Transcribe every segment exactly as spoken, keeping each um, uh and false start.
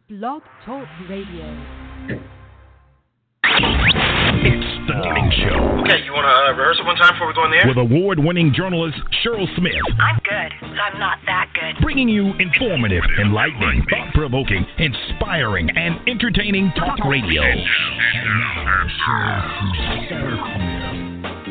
Blog Talk Radio. It's the Morning Show. Okay, you want to uh, rehearse it one time before we go in the air? With award-winning journalist Cheryl Smith. I'm good, but I'm not that good. Bringing you informative, enlightening, thought-provoking, inspiring, and entertaining talk radio. And now, Cheryl Smith.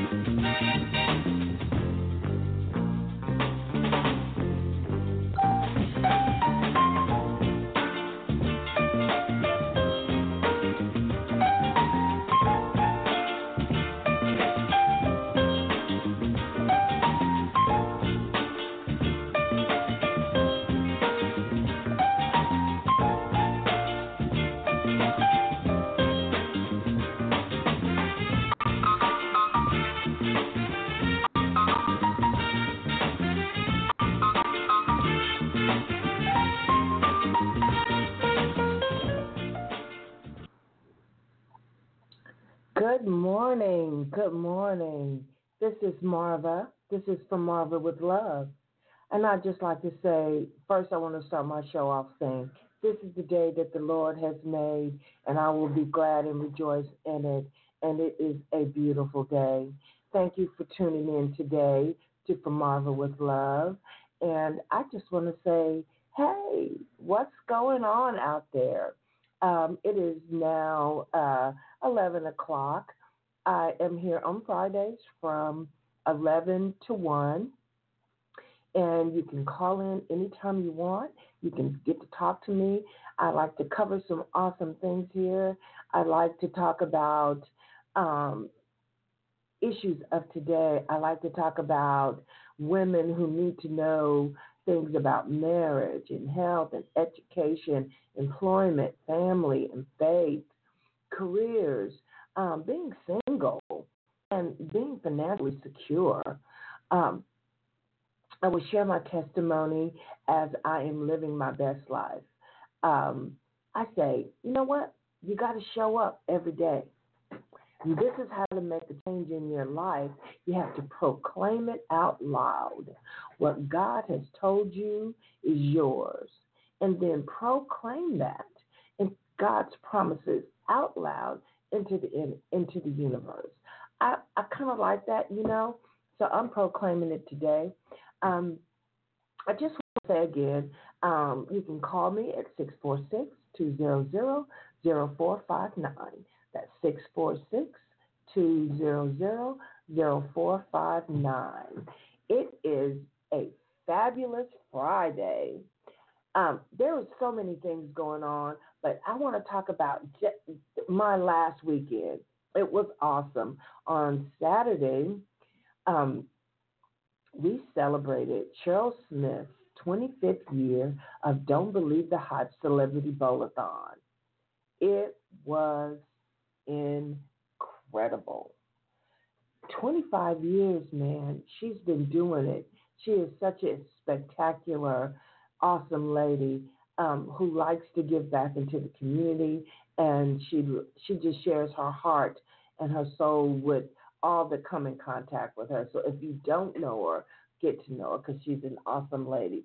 Good morning. Good morning. This is Marva. This is from Marva with Love. And I'd just like to say, first, I want to start my show off saying, this is the day that the Lord has made, and I will be glad and rejoice in it. And it is a beautiful day. Thank you for tuning in today to From Marva with Love. And I just want to say, hey, what's going on out there? Um, it is now uh, eleven o'clock. I am here on Fridays from eleven to one, and you can call in anytime you want. You can get to talk to me. I like to cover some awesome things here. I like to talk about um, issues of today. I like to talk about women who need to know things about marriage and health and education, employment, family and faith, careers, um, being single, and being financially secure. Um, I will share my testimony as I am living my best life. Um, I say, you know what? You got to show up every day. And this is how to make a change in your life. You have to proclaim it out loud. What God has told you is yours. And then proclaim that and God's promises out loud into the in, into the universe. I, I kind of like that, you know, so I'm proclaiming it today. Um, I just want to say again, um, you can call me at six four six, two zero zero, zero four five nine. That's six four six, two zero zero, zero four five nine. It is a fabulous Friday. Um, there were so many things going on, but I want to talk about j- my last weekend. It was awesome. On Saturday, um, we celebrated Cheryl Smith's twenty-fifth year of Don't Believe the Hype Celebrity Bowl-a-thon. It was incredible. twenty-five years, man. She's been doing it. She is such a spectacular, awesome lady um, who likes to give back into the community, and she she just shares her heart and her soul with all that come in contact with her. So if you don't know her, get to know her because she's an awesome lady.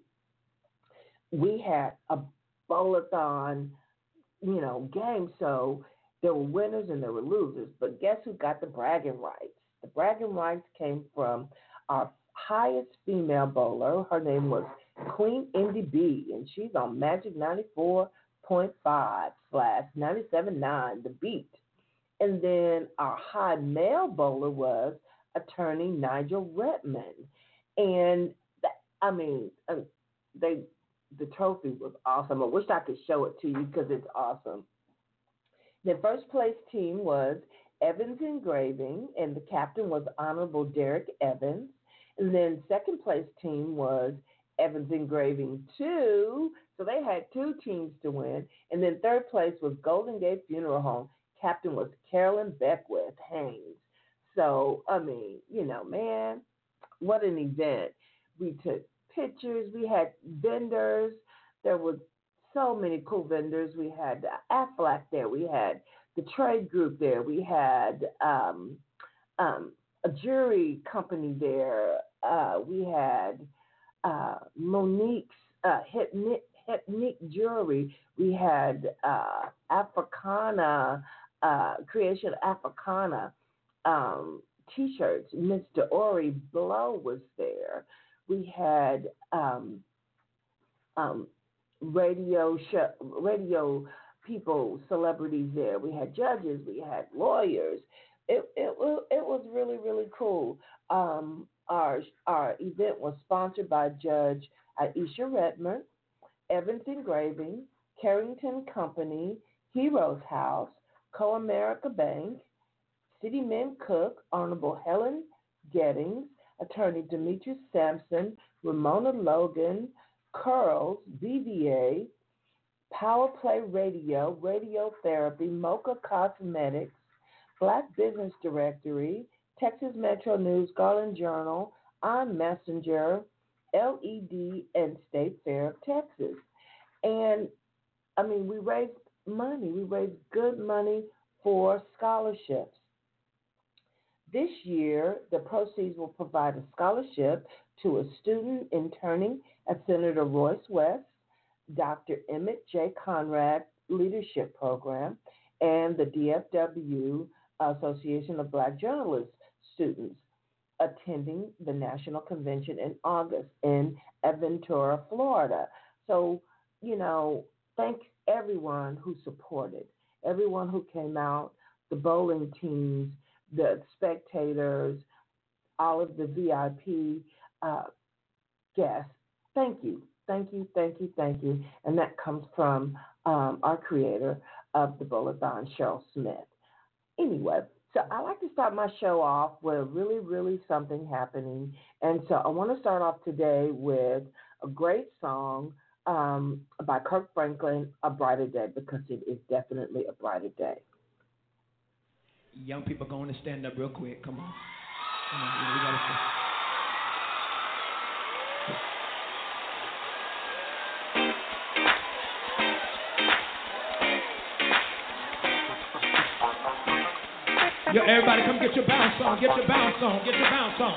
We had a bowl-a-thon, you know, game, so there were winners and there were losers, but guess who got the bragging rights? The bragging rights came from our highest female bowler. Her name was Queen Indy B, and she's on Magic ninety-four point five slash ninety-seven point nine, the beat. And then our high male bowler was attorney Nigel Redmond. And, that, I mean, uh, they the trophy was awesome. I wish I could show it to you because it's awesome. The first place team was Evans Engraving, and the captain was Honorable Derek Evans. And then second place team was Evans Engraving two, so they had two teams to win. And then third place was Golden Gate Funeral Home. Captain was Carolyn Beckwith Haynes. So, I mean, you know, man, what an event. We took pictures. We had vendors. There were so many cool vendors. We had Aflac there. We had the trade group there. We had um, um, a jewelry company there. Uh, we had uh, Monique's uh, Hypni- Technique Jewelry. We had uh, Africana, uh, Creation Africana um, T-shirts. Mister Ori Blow was there. We had um, um, radio show, radio people, celebrities there. We had judges. We had lawyers. It it was it was really really cool. Um, our our event was sponsored by Judge Aisha Redmond, Evans Engraving, Carrington Company, Heroes House, Co-America Bank, City Men Cook, Honorable Helen Gettings, Attorney Demetrius Sampson, Ramona Logan, Curls, B V A, Power Play Radio, Radio Therapy, Mocha Cosmetics, Black Business Directory, Texas Metro News, Garland Journal, On Messenger, L E D, and State Fair of Texas. And, I mean, we raised money. We raised good money for scholarships. This year, the proceeds will provide a scholarship to a student interning at Senator Royce West, Doctor Emmett J. Conrad Leadership Program, and the D F W Association of Black Journalists students attending the National Convention in August in Aventura, Florida. So, you know, thank everyone who supported, everyone who came out, the bowling teams, the spectators, all of the V I P uh, guests. Thank you, thank you, thank you, thank you. And that comes from um, our creator of the Bowl-a-thon, Cheryl Smith. Anyway, so I like to start my show off with really, really something happening. And so I want to start off today with a great song um, by Kirk Franklin, A Brighter Day, because it is definitely a brighter day. Young people going to stand up real quick. Come on. Come on. We gotta Yo, everybody come get your bounce on, get your bounce on, get your bounce on.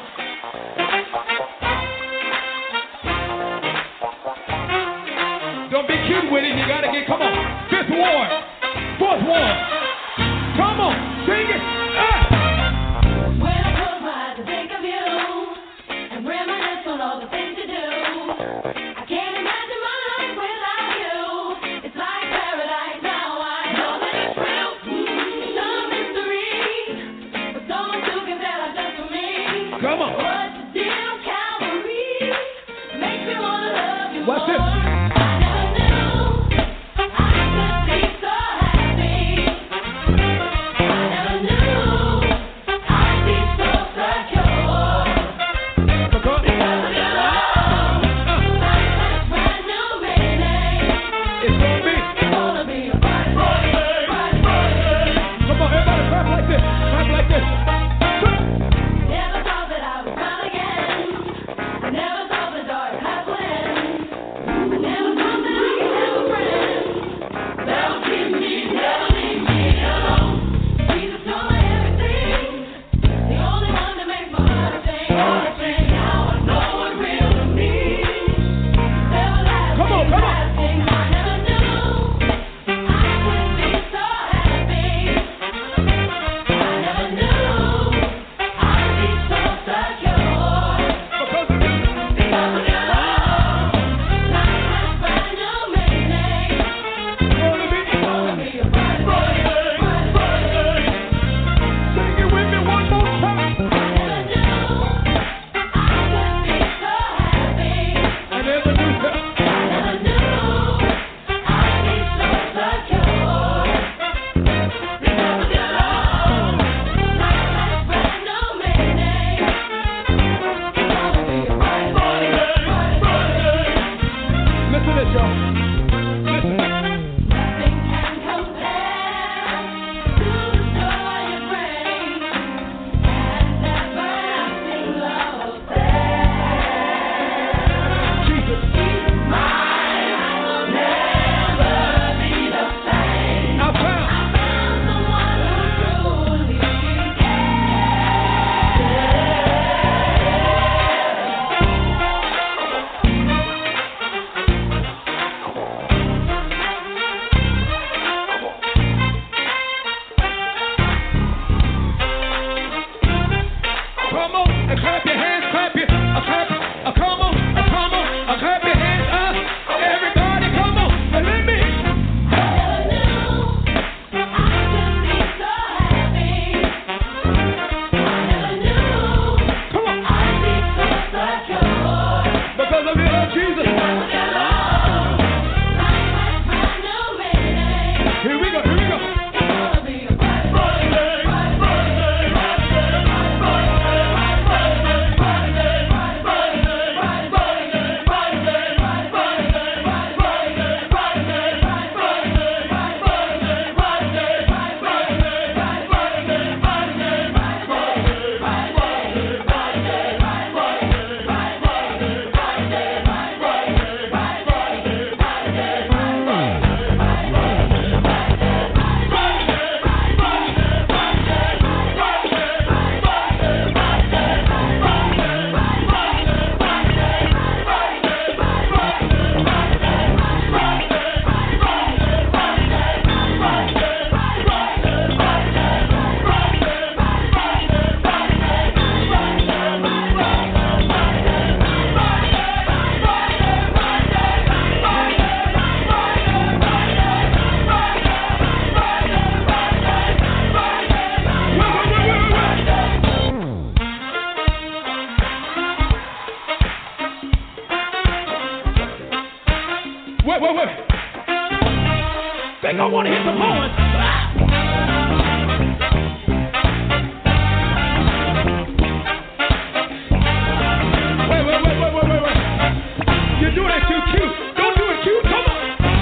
Don't be cute with it, you gotta get, come on. Fifth ward, fourth ward. Come on, sing it. Ah. When I close my eyes to think of you and reminisce on all the things you do, I can't imagine my life without you. It's like paradise now, I know that it's real. It's no mystery, but so much you can tell us just for me. Come on. What's the deal, Calvary? Makes me wanna love you What's more. this? I never knew I could be so happy. I They gonna want to hit some horns. Ah! Wait, wait, wait, wait, wait, wait, wait. You do that too cute. Don't do it cute. Come on.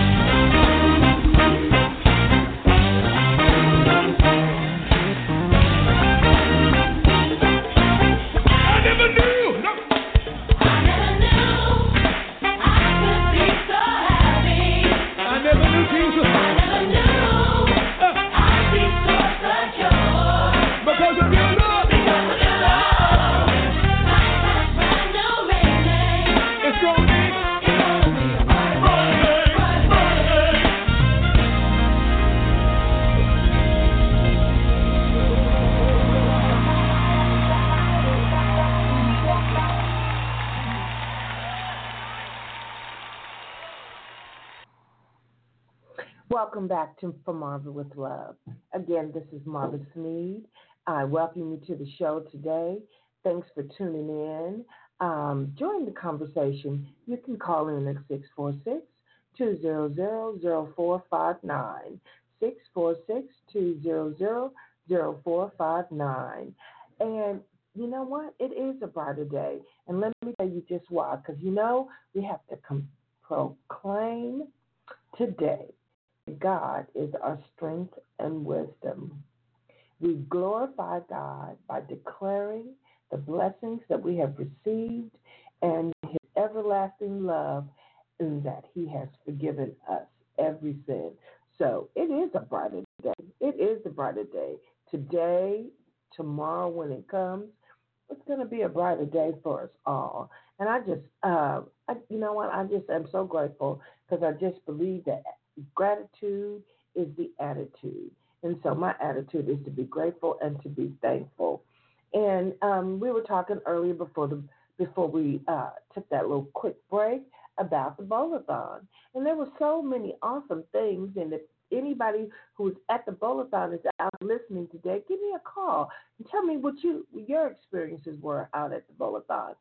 I never knew. No. I never knew I could be so happy. I never knew Jesus. I never knew I'd be so secure. Because of your love. Because of your love, life has brand new meaning. It's gonna be. It's gonna be a bright, bright day, bright, bright day. Welcome back to For Marva with Love. Again, this is Marva Sneed. I welcome you to the show today. Thanks for tuning in. Um, join the conversation. You can call in at six four six, two zero zero, zero four five nine, six four six, two zero zero, zero four five nine. And you know what? It is a brighter day. And let me tell you just why. Because, you know, we have to com- proclaim today God is our strength and wisdom. We glorify God by declaring the blessings that we have received and his everlasting love, and that he has forgiven us every sin. So it is a brighter day. It is a brighter day. Today, tomorrow when it comes, it's going to be a brighter day for us all. And I just, uh, I, you know what, I just am so grateful because I just believe that gratitude is the attitude. And so my attitude is to be grateful and to be thankful. And um, we were talking earlier before the before we uh, took that little quick break about the Bowl-a-thon. And there were so many awesome things. And if anybody who's at the Bowl-a-thon is out listening today, give me a call and tell me what you your experiences were out at the Bowl-a-thon.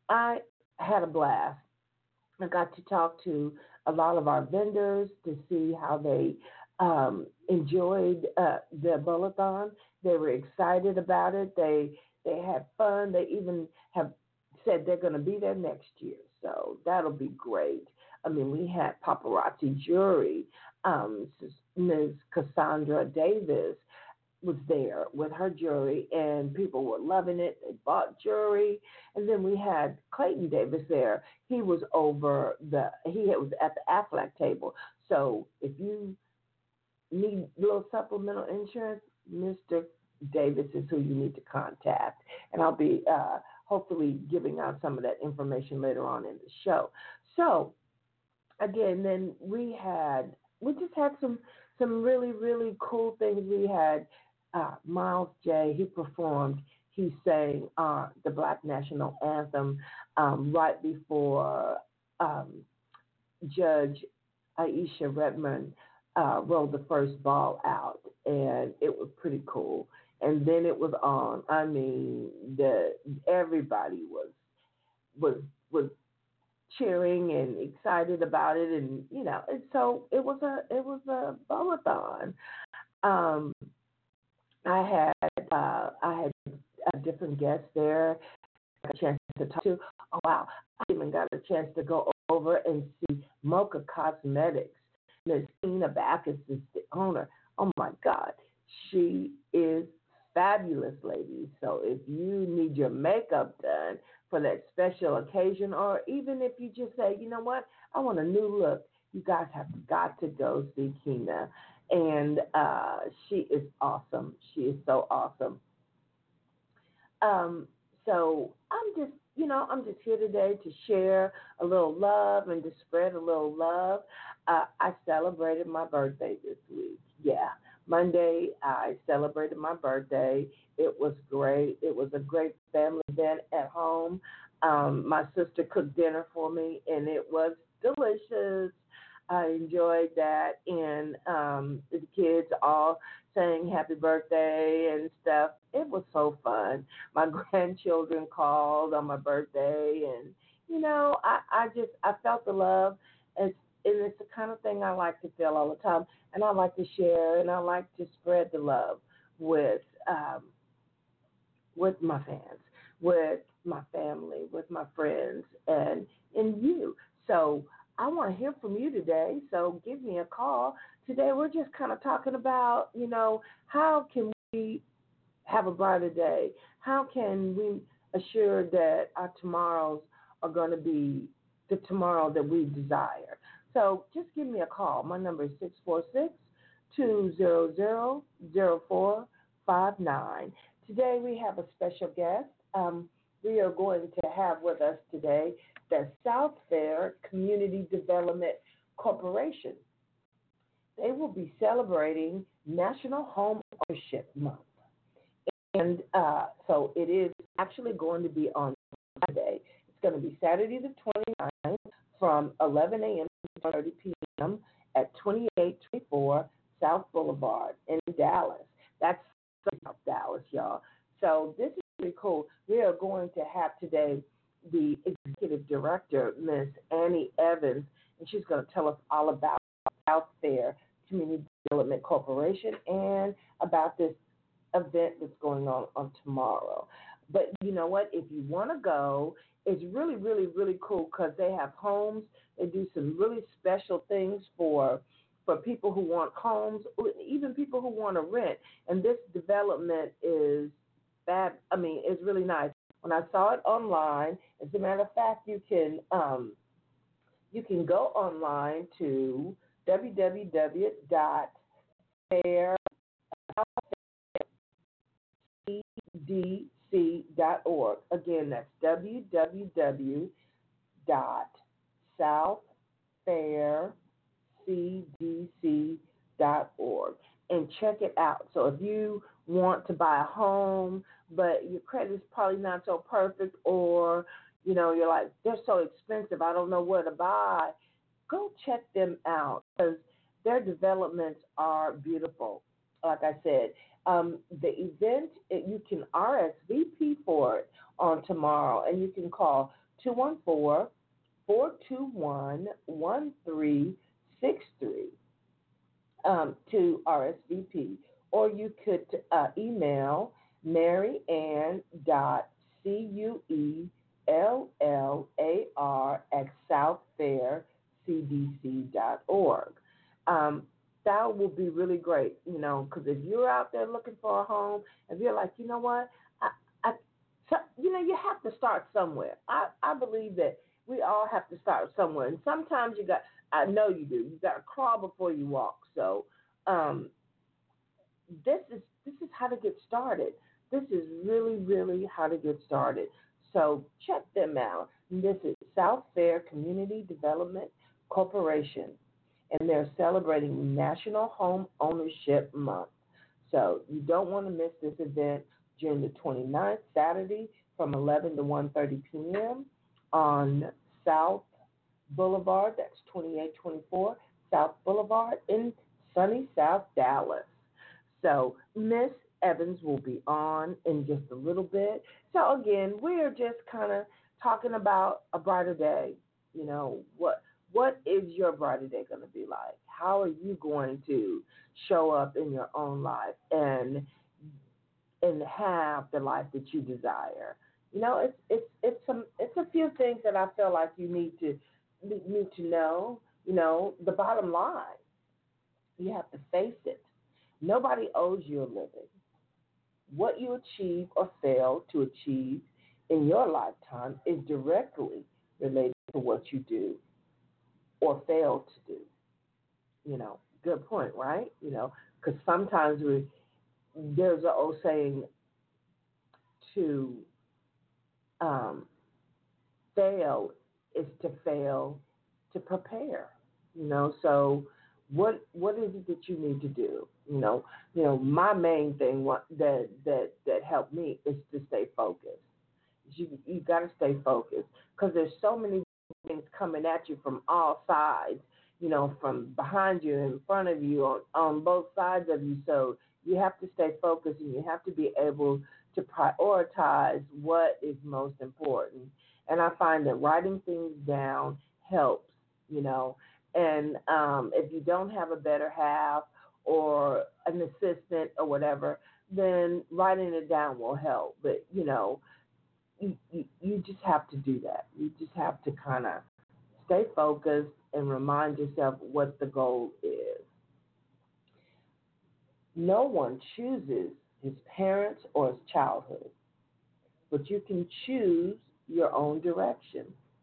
I had a blast. I got to talk to a lot of our vendors to see how they um, enjoyed uh, the Bowl-a-thon. They were excited about it. They they had fun. They even have said they're going to be there next year. So that'll be great. I mean, we had paparazzi jury. Um, Miz Cassandra Davis was there with her jury, and people were loving it. They bought jury. And then we had Clayton Davis there. He was over the, he was at the Aflac table. So if you need a little supplemental insurance, Mister Davis is who you need to contact. And I'll be uh, hopefully giving out some of that information later on in the show. So again, then we had, we just had some, some really, really cool things. We had Uh, Miles J. He performed, he sang uh, the Black National Anthem um, right before um, Judge Aisha Redmond uh, rolled the first ball out, and it was pretty cool. And then it was on. I mean, the everybody was was was cheering and excited about it, and you know, and so it was a it was a Bowl-a-thon. Um, I had uh, I had a different guests there, a chance to talk to. Oh wow! I even got a chance to go over and see Mocha Cosmetics. Miss Tina Backus is the owner. Oh my God, she is fabulous, ladies. So if you need your makeup done for that special occasion, or even if you just say, you know what, I want a new look, you guys have got to go see Kina. And uh, she is awesome. She is so awesome. Um, so I'm just, you know, I'm just here today to share a little love and to spread a little love. Uh, I celebrated my birthday this week. Yeah, Monday I celebrated my birthday. It was great. It was a great family event at home. Um, my sister cooked dinner for me, and it was delicious. I enjoyed that, and um, the kids all sang happy birthday and stuff. It was so fun. My grandchildren called on my birthday, and, you know, I, I just, I felt the love. It's, and it's the kind of thing I like to feel all the time, and I like to share, and I like to spread the love with um, with my fans, with my family, with my friends, and and you. So I want to hear from you today. So give me a call. Today we're just kind of talking about, you know, how can we have a brighter day? How can we assure that our tomorrows are going to be the tomorrow that we desire? So just give me a call. My number is six four six, two zero zero, zero four five nine. Today we have a special guest. Um, we are going to have with us today the South Fair Community Development Corporation. They will be celebrating National Home Ownership Month. And uh, so it is actually going to be on Saturday. It's going to be Saturday the twenty-ninth from eleven a.m. to two thirty p.m. at twenty-eight twenty-four South Boulevard in Dallas. That's South Dallas, y'all. So this is pretty cool. We are going to have today the executive director, Miss Annie Evans, and she's going to tell us all about South Fair Community Development Corporation and about this event that's going on on tomorrow. But you know what? If you want to go, it's really, really, really cool because they have homes. They do some really special things for for people who want homes, even people who want to rent. And this development is fab. I mean, it's really nice. When I saw it online, as a matter of fact, you can um, you can go online to w w w dot fair c d c dot org. Again, that's w w w dot south fair c d c dot org and check it out. So if you want to buy a home, but your credit's probably not so perfect, or you know you're like, they're so expensive, I don't know where to buy, go check them out because their developments are beautiful. Like I said, um, the event, it, you can R S V P for it on tomorrow, and you can call two one four, four two one, one three six three um, to R S V P. Or you could uh, email maryann dot c u e l l a r at south fair c d c dot org. Um, that will be really great, you know, because if you're out there looking for a home, if you're like, you know what, I, I, so, you know, you have to start somewhere. I, I believe that we all have to start somewhere, and sometimes you got, I know you do, you got to crawl before you walk. So um, this is this is how to get started. This is really, really how to get started. So check them out. This is South Fair Community Development Corporation, and they're celebrating National Home Ownership Month. So you don't want to miss this event during the twenty-ninth, Saturday, from eleven to one thirty p.m. on South Boulevard. That's twenty-eight twenty-four South Boulevard in sunny South Dallas. So Miss Evans will be on in just a little bit. So again, we're just kind of talking about a brighter day. You know, what what is your brighter day going to be like? How are you going to show up in your own life and and have the life that you desire? You know, it's it's it's some it's a few things that I feel like you need to need to know. You know, the bottom line, you have to face it. Nobody owes you a living. What you achieve or fail to achieve in your lifetime is directly related to what you do or fail to do. You know, good point, right? You know, because sometimes we there's an old saying to um, fail is to fail to prepare. You know, so what what is it that you need to do? You know, you know, my main thing what, that that that helped me is to stay focused. You you got to stay focused because there's so many things coming at you from all sides. You know, from behind you, in front of you, on on both sides of you. So you have to stay focused, and you have to be able to prioritize what is most important. And I find that writing things down helps. You know, And um, if you don't have a better half or an assistant or whatever, then writing it down will help. But, you know, you, you, you just have to do that. You just have to kind of stay focused and remind yourself what the goal is. No one chooses his parents or his childhood, but you can choose your own direction.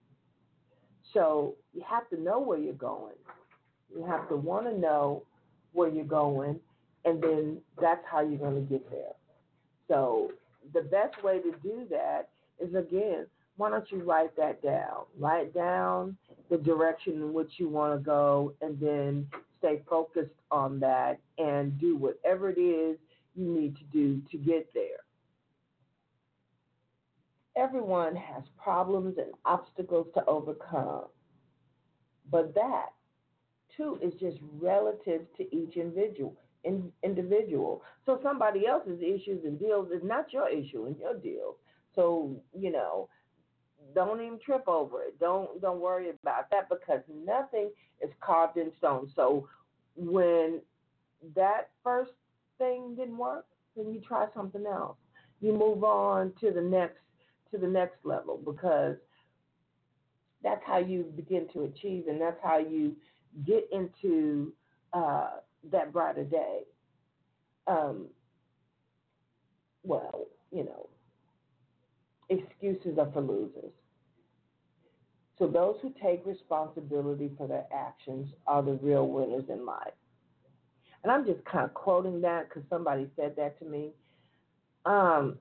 So you have to know where you're going. You have to want to know where you're going, and then that's how you're going to get there. So the best way to do that is, again, why don't you write that down? Write down the direction in which you want to go, and then stay focused on that and do whatever it is you need to do to get there. Everyone has problems and obstacles to overcome, but that, too, is just relative to each individual. In, individual. So somebody else's issues and deals is not your issue and your deal. So, you know, don't even trip over it. Don't don't worry about that, because nothing is carved in stone. So when that first thing didn't work, then you try something else. You move on to the next to the next level, because that's how you begin to achieve, and that's how you get into uh, that brighter day. Um, well, you know, excuses are for losers. So those who take responsibility for their actions are the real winners in life. And I'm just kind of quoting that because somebody said that to me. Um,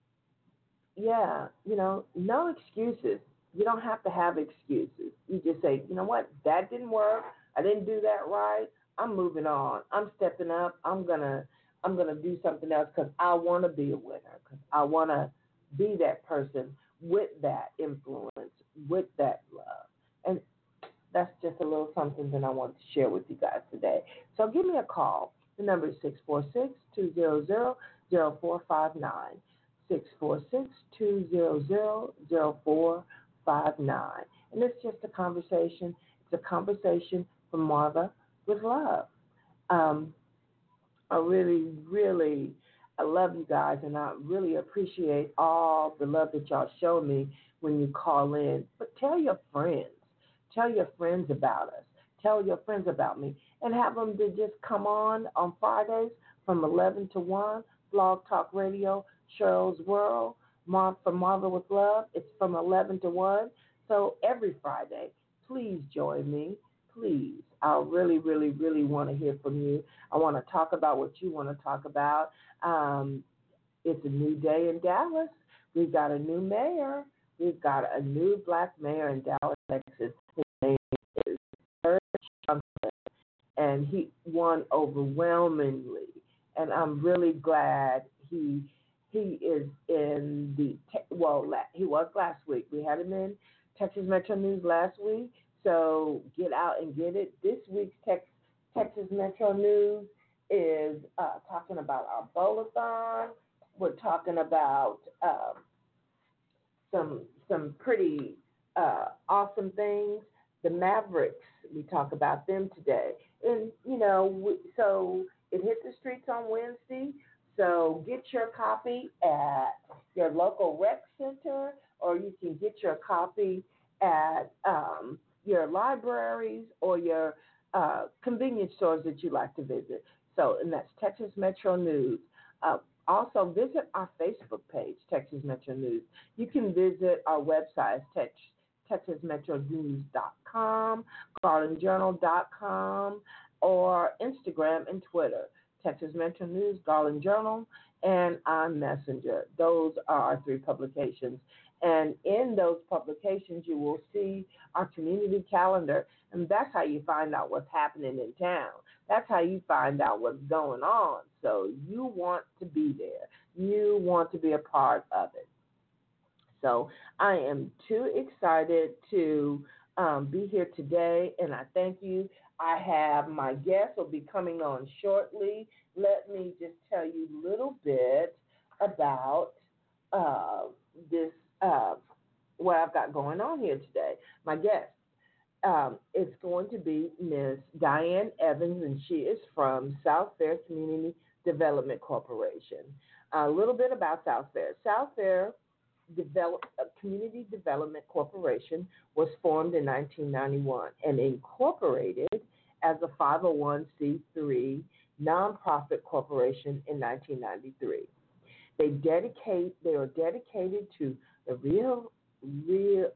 yeah, you know, no excuses. You don't have to have excuses. You just say, you know what, that didn't work. I didn't do that right. I'm moving on. I'm stepping up. I'm gonna, I'm gonna do something else because I want to be a winner. Because I want to be that person with that influence, with that love. And that's just a little something that I want to share with you guys today. So give me a call. The number is six four six, two zero zero, zero four five nine. six four six, two zero zero, zero four five nine. And it's just a conversation. It's a conversation from Marva with love. Um, I really, really, I love you guys, and I really appreciate all the love that y'all show me when you call in. But tell your friends. Tell your friends about us. Tell your friends about me. And have them to just come on on Fridays from eleven to one, Blog Talk Radio, Cheryl's World, Mar- from Marva with Love. It's from eleven to one. So every Friday, please join me. Please. I really, really, really want to hear from you. I want to talk about what you want to talk about. Um, it's a new day in Dallas. We've got a new mayor. We've got a new black mayor in Dallas, Texas. His name is Eric Johnson, and he won overwhelmingly. And I'm really glad he he is in the, well, he was last week. We had him in Texas Metro News last week. So get out and get it. This week's Tex, Texas Metro News is uh, talking about our bowl-a-thon. We're talking about uh, some some pretty uh, awesome things. The Mavericks, we talk about them today. And, you know, we, so it hit the streets on Wednesday. So get your copy at your local rec center, or you can get your copy at um, your libraries or your uh, convenience stores that you like to visit. So, and that's Texas Metro News. Uh, also, visit our Facebook page, Texas Metro News. You can visit our website, tex, texas metro news dot com, garland journal dot com, or Instagram and Twitter, Texas Metro News, Garland Journal, and on Messenger. Those are our three publications. And in those publications, you will see our community calendar, and that's how you find out what's happening in town. That's how you find out what's going on. So you want to be there. You want to be a part of it. So I am too excited to um, be here today, and I thank you. I have my guest will be coming on shortly. Let me just tell you a little bit about uh, this, uh, what I've got going on here today. My guest, um, it's going to be Miss Diane Evans, and she is from South Fair Community Development Corporation. A little bit about South Fair. South Fair Develop, uh, Community Development Corporation was formed in nineteen ninety-one and incorporated as a five oh one c three nonprofit corporation in nineteen ninety-three. They dedicate. They are dedicated to the real, real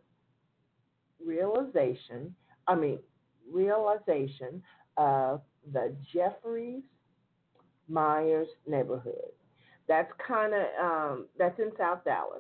realization. I mean, realization of the Jeffries Myers neighborhood. That's kind of um, that's in South Dallas.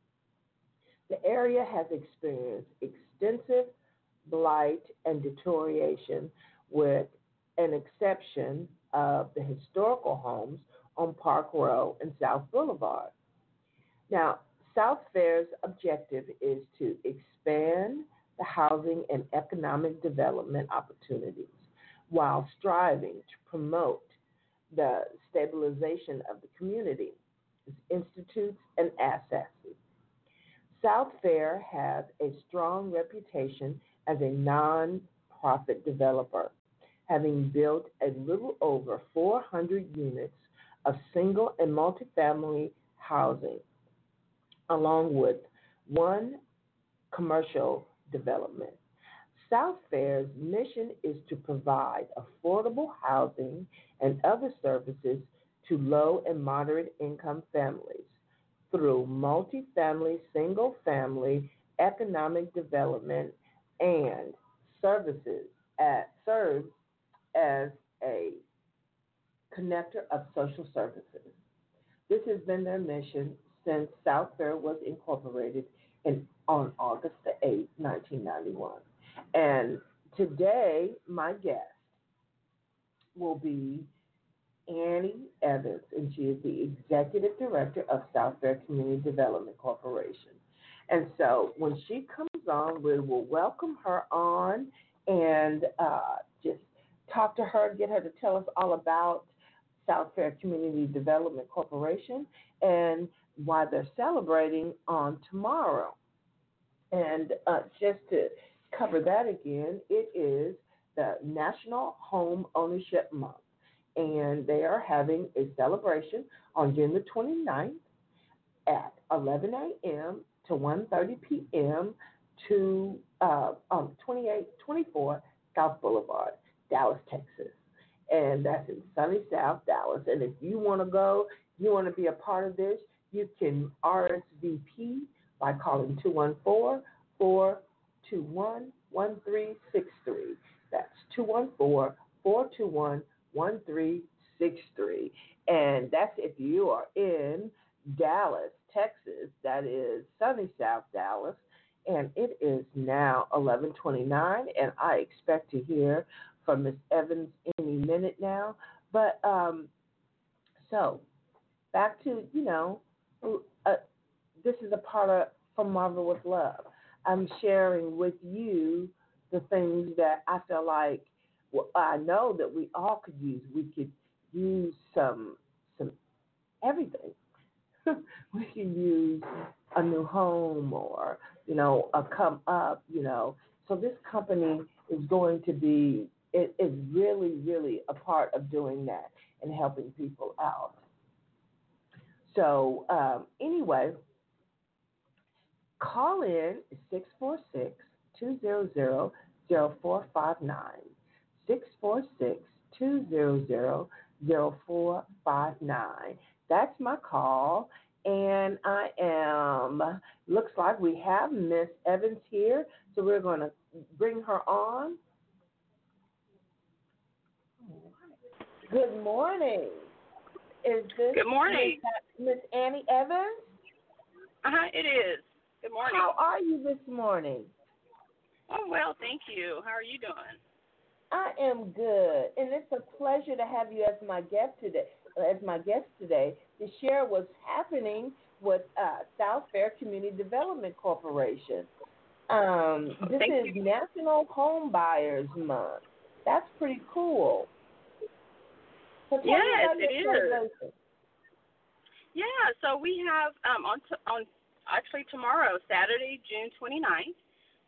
The area has experienced extensive blight and deterioration, with an exception of the historical homes on Park Row and South Boulevard. Now, South Fair's objective is to expand the housing and economic development opportunities while striving to promote the stabilization of the community, its institutes, and assets. South Fair has a strong reputation as a non-profit developer, having built a little over four hundred units of single and multifamily housing, along with one commercial development. South Fair's mission is to provide affordable housing and other services to low and moderate income families through multifamily, single-family economic development and services at, serves as a connector of social services. This has been their mission since South Fair was incorporated in, on August the eighth, nineteen ninety-one. And today, my guest will be Annie Evans, and she is the Executive Director of South Fair Community Development Corporation. And so when she comes on, we will welcome her on and uh, just talk to her, get her to tell us all about South Fair Community Development Corporation and why they're celebrating on tomorrow. And uh, just to cover that again, it is the National Home Ownership Month, and they are having a celebration on June the twenty-ninth at eleven a.m. to one thirty p.m. to uh, um, twenty-eight twenty-four South Boulevard, Dallas, Texas. And that's in sunny South Dallas. And if you want to go, you want to be a part of this, you can R S V P by calling two one four, four two one, one three six three. That's two one four, four two one, one three six three. And that's if you are in Dallas, Texas. That is sunny South Dallas. And it is now eleven twenty-nine, and I expect to hear from Miz Evans any minute now. But um, so back to, you know, uh, this is a part of From Marvel with Love. I'm sharing with you the things that I feel like, well, I know that we all could use. We could use some, some everything. We could use a new home or, you know, a come up, you know. So this company is going to be, it is really, really a part of doing that and helping people out. So um, anyway, call in six four six, two zero zero, zero four five nine, six four six, two zero zero, zero four five nine. That's my call, and I am, looks like we have Miss Evans here, so we're going to bring her on. Good morning. Is this Good morning. Miss Annie Evans? Uh-huh, it is. Good morning. How are you this morning? Oh, well, thank you. How are you doing? I am good, and it's a pleasure to have you as my guest today. As my guest today, to share what's happening with uh, South Fair Community Development Corporation. Um, this Thank is you. National Home Buyers Month. That's pretty cool. So tell me Yes, about your it is. celebration. Yeah, so we have um, on t- on actually tomorrow, Saturday, June twenty-ninth,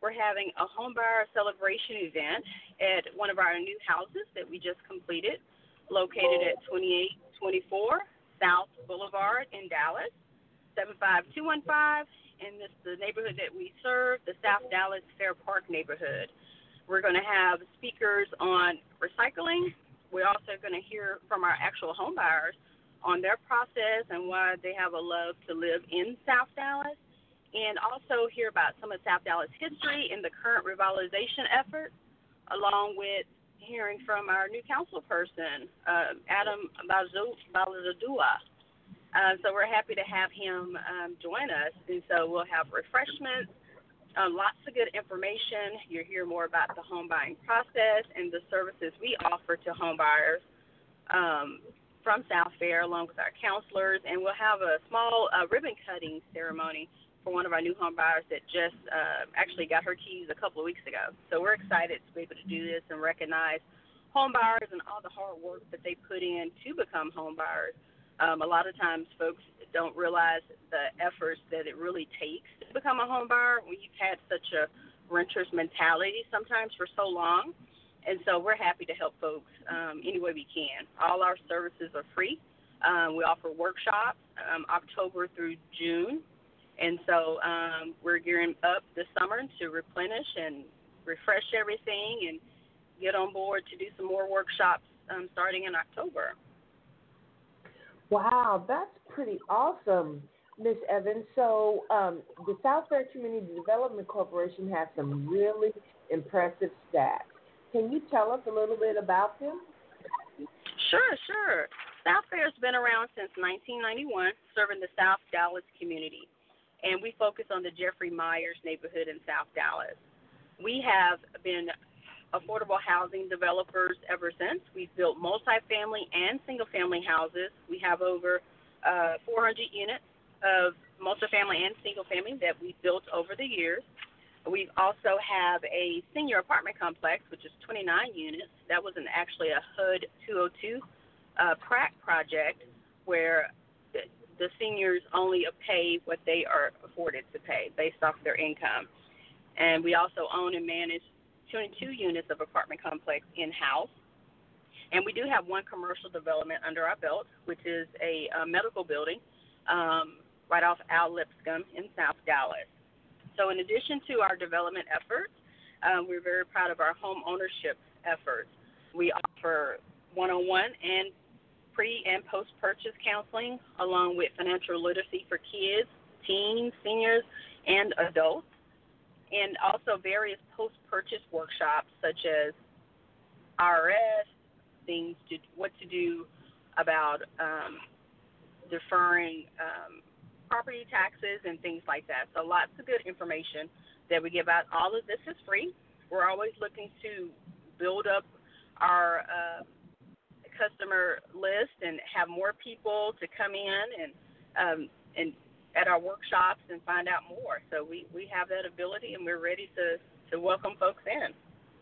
we're having a homebuyer celebration event at one of our new houses that we just completed, located at twenty-eight twenty-four South Boulevard in Dallas, seven five two one five. And this the neighborhood that we serve, the South Dallas Fair Park neighborhood. We're going to have speakers on recycling. We're also going to hear from our actual home buyers on their process and why they have a love to live in South Dallas, and also hear about some of South Dallas history and the current revitalization efforts, along with hearing from our new council person, uh, Adam Balazadua. Uh, so we're happy to have him um, join us, and so we'll have refreshments, um, lots of good information. You'll hear more about the home buying process and the services we offer to home buyers um, from South Fair, along with our counselors, and we'll have a small uh, ribbon cutting ceremony for one of our new home buyers that just uh, actually got her keys a couple of weeks ago. So we're excited to be able to do this and recognize home buyers and all the hard work that they put in to become home buyers. Um, a lot of times folks don't realize the efforts that it really takes to become a home buyer when you've had such a renter's mentality sometimes for so long. And so we're happy to help folks um, any way we can. All our services are free. Um, we offer workshops um, October through June. And so um, we're gearing up this summer to replenish and refresh everything and get on board to do some more workshops um, starting in October. Wow, that's pretty awesome, Miz Evans. So um, the South Fair Community Development Corporation has some really impressive stats. Can you tell us a little bit about them? Sure, sure. South Fair has been around since nineteen ninety-one, serving the South Dallas community. And we focus on the Jeffrey Myers neighborhood in South Dallas. We have been affordable housing developers ever since. We've built multifamily and single-family houses. We have over uh, four hundred units of multifamily and single-family that we've built over the years. We also have a senior apartment complex, which is twenty-nine units. That was an, actually a H U D two oh two uh, PRAC project where the, the seniors only pay what they are afforded to pay based off their income. And we also own and manage twenty-two units of apartment complex in-house. And we do have one commercial development under our belt, which is a, a medical building um, right off Al Lipscomb in South Dallas. So in addition to our development efforts, um, we're very proud of our home ownership efforts. We offer one-on-one and pre- and post-purchase counseling, along with financial literacy for kids, teens, seniors, and adults, and also various post-purchase workshops such as I R S, things to what to do about um, deferring um, property taxes and things like that. So lots of good information that we give out. All of this is free. We're always looking to build up our uh, customer list and have more people to come in and um, and at our workshops and find out more. So we, we have that ability, and we're ready to, to welcome folks in.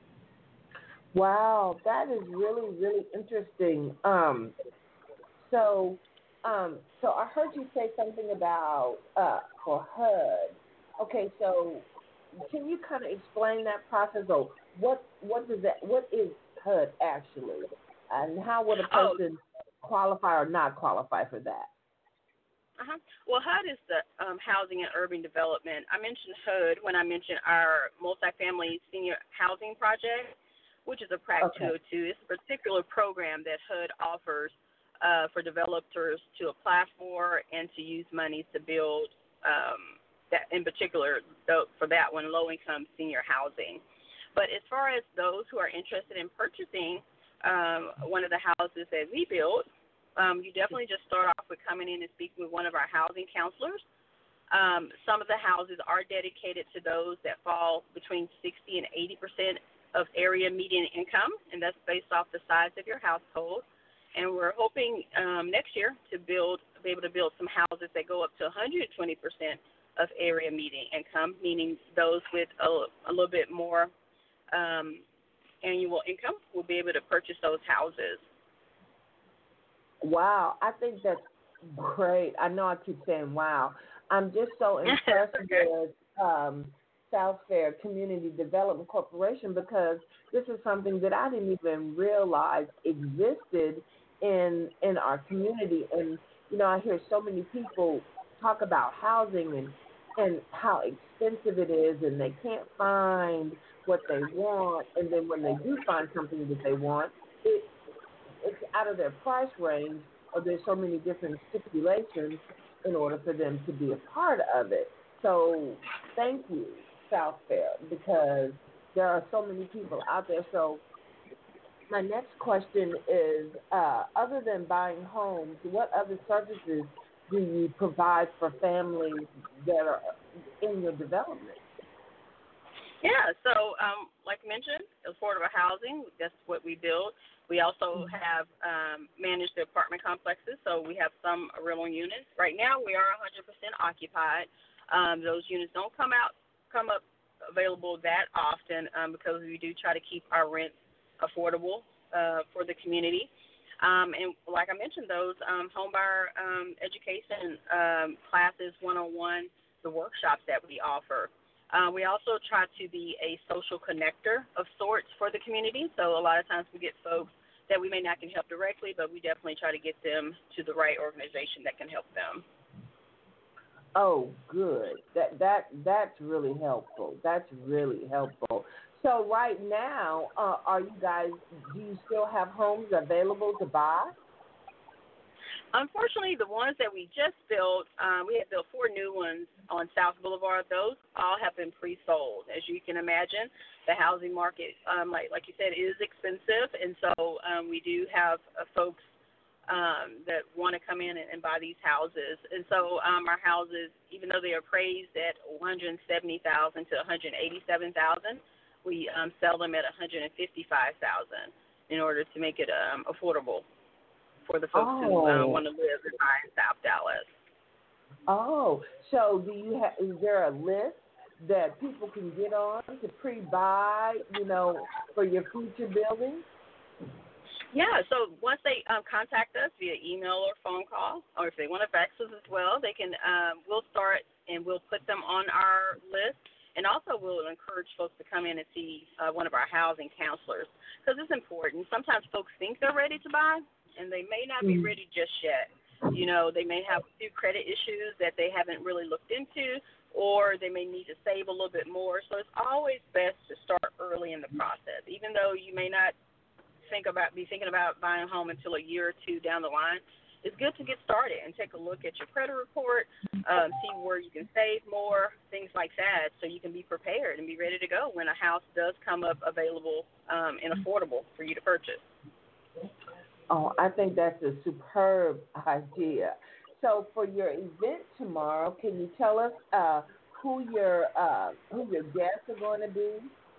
Wow, that is really, really interesting. Um, so, um, so I heard you say something about uh, for H U D. Okay, so can you kind of explain that process? Or what what does that what is H U D actually, and how would a person oh. qualify or not qualify for that? Uh-huh. Well, H U D is the um, Housing and Urban Development. I mentioned H U D when I mentioned our multifamily senior housing project, which is a PRAC okay. two oh two. It's a particular program that H U D offers uh, for developers to apply for and to use monies to build, um, that in particular, for that one, low-income senior housing. But as far as those who are interested in purchasing um, one of the houses that we built, Um, you definitely just start off with coming in and speaking with one of our housing counselors. Um, some of the houses are dedicated to those that fall between sixty and eighty percent of area median income, and that's based off the size of your household. And we're hoping um, next year to build, be able to build some houses that go up to one hundred twenty percent of area median income, meaning those with a, a little bit more um, annual income will be able to purchase those houses. Wow, I think that's great. I know I keep saying wow. I'm just so impressed with um, South Fair Community Development Corporation because this is something that I didn't even realize existed in in our community. And you know, I hear so many people talk about housing and and how expensive it is, and they can't find what they want. And then when they do find something that they want, it it's out of their price range, or there's so many different stipulations in order for them to be a part of it. So thank you, South Fair, because there are so many people out there. So my next question is, uh, other than buying homes, what other services do you provide for families that are in your development? Yeah, so um, like mentioned, affordable housing, that's what we build. We also have um, managed the apartment complexes, so we have some rental units. Right now, we are one hundred percent occupied. Um, those units don't come out, come up available that often um, because we do try to keep our rents affordable uh, for the community. Um, and like I mentioned, those um, homebuyer um, education um, classes, one-on-one, the workshops that we offer. Uh, we also try to be a social connector of sorts for the community. So a lot of times we get folks that we may not can help directly, but we definitely try to get them to the right organization that can help them. Oh, good. That that that's really helpful. That's really helpful. So right now, uh, are you guys? Do you still have homes available to buy? Unfortunately, the ones that we just built, um, we had built four new ones on South Boulevard. Those all have been pre-sold. As you can imagine, the housing market, um, like like you said, is expensive, and so um, we do have uh, folks um, that want to come in and, and buy these houses. And so um, our houses, even though they are appraised at one hundred seventy thousand dollars to one hundred eighty-seven thousand dollars, we um, sell them at one hundred fifty-five thousand dollars in order to make it um, affordable for the folks oh. who um, want to live and buy in South Dallas. Oh, so do you have? Is there a list that people can get on to pre-buy? You know, for your future buildings? Yeah. So once they um, contact us via email or phone call, or if they want to fax us as well, they can. Um, we'll start and we'll put them on our list. And also we'll encourage folks to come in and see uh, one of our housing counselors because it's important. Sometimes folks think they're ready to buy, and they may not be ready just yet. You know, they may have a few credit issues that they haven't really looked into, or they may need to save a little bit more. So it's always best to start early in the process, even though you may not think about be thinking about buying a home until a year or two down the line. It's good to get started and take a look at your credit report, um, see where you can save more, things like that, so you can be prepared and be ready to go when a house does come up available um, and affordable for you to purchase. Oh, I think that's a superb idea. So for your event tomorrow, can you tell us uh, who your uh, who your guests are going to be?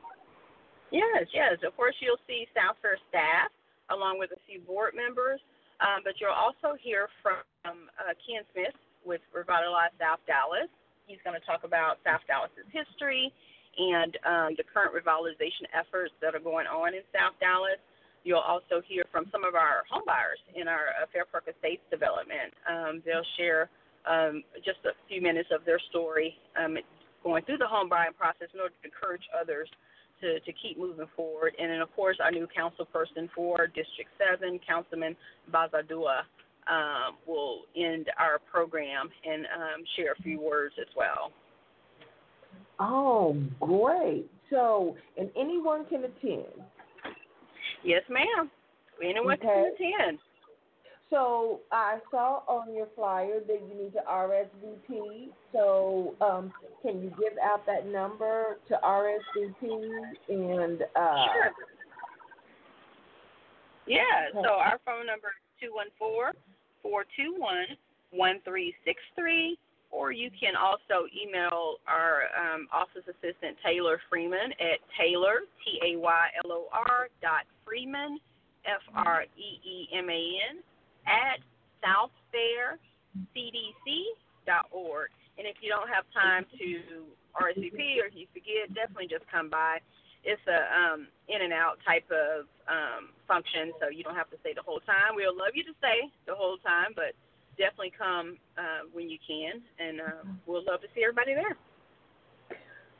Yes, yes. Of course, you'll see South Fair staff along with a few board members, um, but you'll also hear from uh, Ken Smith with Revitalize South Dallas. He's going to talk about South Dallas's history and um, the current revitalization efforts that are going on in South Dallas. You'll also hear from some of our home buyers in our uh, Fair Park Estates development. Um, they'll share um, just a few minutes of their story um, going through the home buying process in order to encourage others to, to keep moving forward. And then, of course, our new council person for District seven, Councilman Bazadua, um, will end our program and um, share a few words as well. Oh, great. So, and anyone can attend? Yes, ma'am. Anyone Okay. can attend. So I saw on your flyer that you need to R S V P. So um, can you give out that number to R S V P? And uh, Sure. Yeah. So our phone number is two one four, four two one, one three six three, or you can also email our um, office assistant Taylor Freeman at Taylor T A Y L O R dot Freeman F R E E M A N at south fair c d c dot org. And if you don't have time to R S V P or if you forget, definitely just come by. It's a um, in and out type of um, function, so you don't have to stay the whole time. We'll love you to stay the whole time, but definitely come uh, when you can, and uh, we'll love to see everybody there.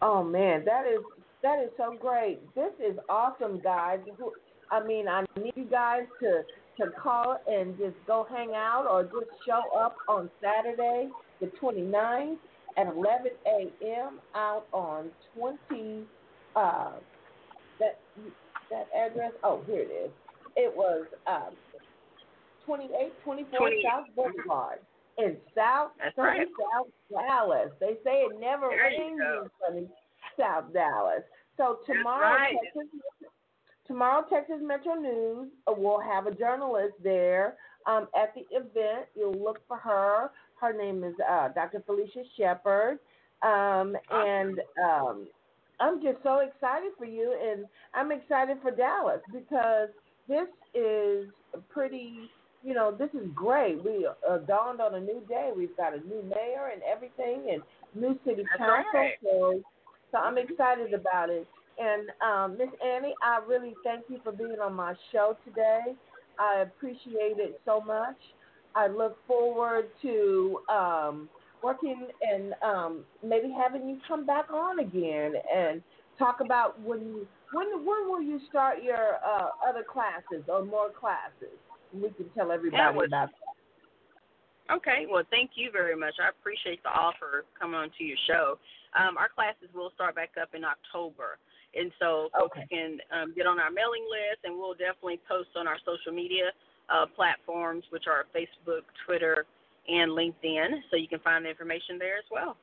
Oh man, that is that is so great. This is awesome, guys. Who- I mean, I need you guys to to call and just go hang out or just show up on Saturday, the twenty-ninth at eleven a.m. out on twenty. Uh, that that address. Oh, here it is. It was um, twenty-eight twenty-four twenty South Boulevard in South That's sunny right. South Dallas. They say it never There you rains go. in sunny South Dallas. So tomorrow, right. Texas, tomorrow, Texas Metro News uh, will have a journalist there um, at the event. You'll look for her. Her name is uh, Doctor Felicia Shepard, um, and um, I'm just so excited for you, and I'm excited for Dallas because this is pretty. You know, this is great. We uh, dawned on a new day. We've got a new mayor and everything, and new city That's council. right. So, so I'm excited about it. And um, Miss Annie, I really thank you for being on my show today. I appreciate it so much. I look forward to um, working and um, maybe having you come back on again and talk about when you when when will you start your uh, other classes or more classes? We can tell everybody Yeah, well, about that. Okay, well, thank you very much. I appreciate the offer coming on to your show. Um, our classes will start back up in October, and so folks Okay. can um, get on our mailing list, and we'll definitely post on our social media uh, platforms, which are Facebook, Twitter, and LinkedIn, so you can find the information there as well.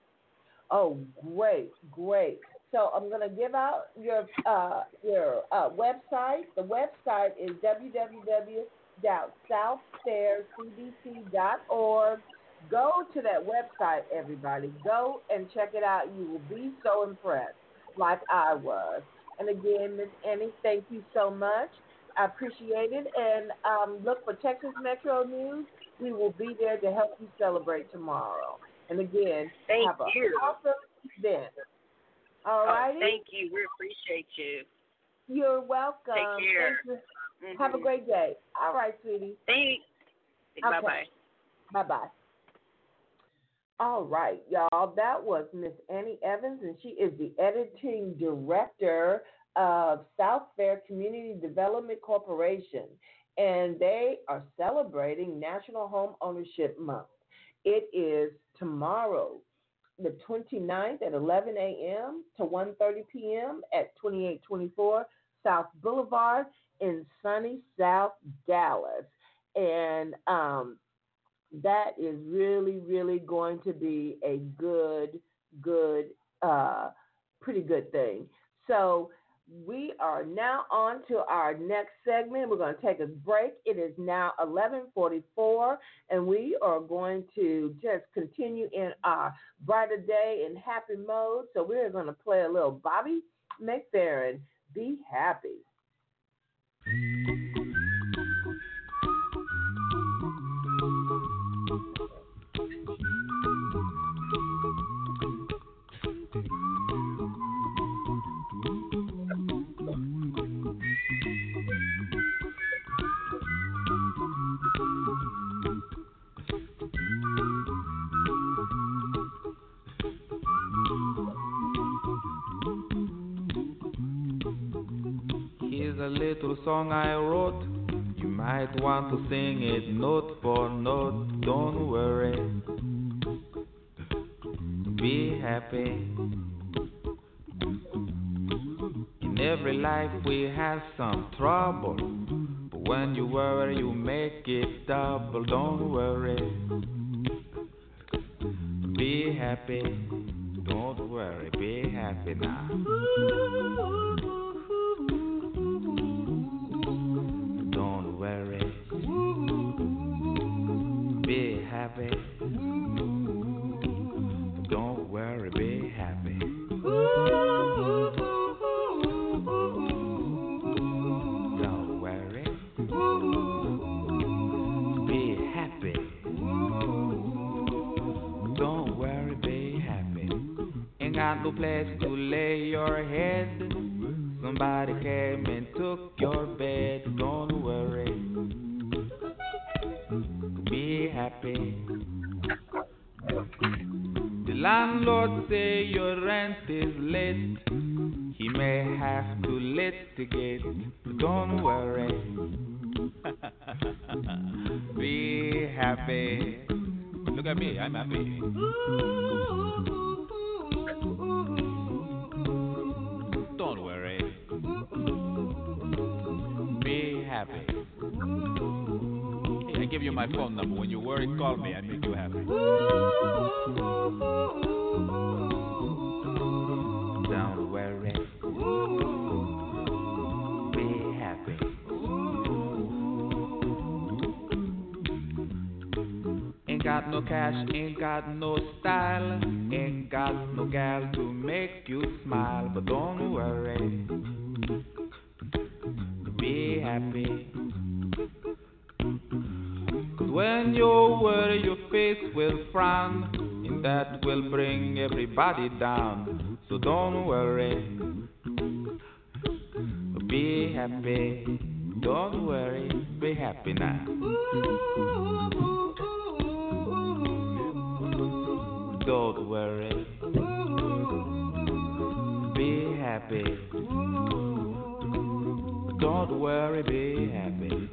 Oh, great, great. So I'm going to give out your uh, your uh, website. The website is w w w dot south stairs c d c dot org. Go to that website, everybody. Go and check it out. You will be so impressed, like I was. And again, Miss Annie, thank you so much. I appreciate it. And um, look for Texas Metro News. We will be there to help you celebrate tomorrow. And again, Thank have an you. awesome event. All Oh, righty? thank you. We appreciate you. You're welcome. Take care. Thank you. Mhm. Have a great day. All right, sweetie. Thanks. Okay. Bye-bye. Bye-bye. All right, y'all. That was Miss Annie Evans, and she is the editing director of South Fair Community Development Corporation, and they are celebrating National Home Ownership Month. It is tomorrow, the twenty-ninth at eleven a.m. to one thirty p.m. at twenty-eight twenty-four South Boulevard in sunny South Dallas. And um, that is really, really going to be a good, good, uh, pretty good thing. So we are now on to our next segment. We're going to take a break. It is now eleven forty-four, and we are going to just continue in our brighter day and happy mode. So we're going to play a little Bobby McFerrin, Be Happy. Here's a little song I wrote. You might want to sing it note for note. Don't worry. Be happy. In every life we have some trouble. But when you worry, you make it double. Don't worry. Be happy. Don't worry. Be happy now. Don't worry. Be happy. Don't worry, be happy. Don't worry. Be happy. Don't worry, be happy. Ain't got no place to lay your head. Somebody came and took your bed. Don't worry. Be happy. The landlord say your rent is late, he may have to litigate. Don't worry, be happy. Look at me, I'm happy. Don't worry, be happy. Hey, I give you my phone number. When you worry, call me. I make you happy. Don't worry, be happy. Ain't got no cash, ain't got no style, ain't got no gal to make you smile. But don't worry, be happy. Cause when you worry, your face will frown, and that will bring everybody down. So don't worry, be happy. Don't worry, be happy now. Don't worry, be happy. Don't worry, be happy.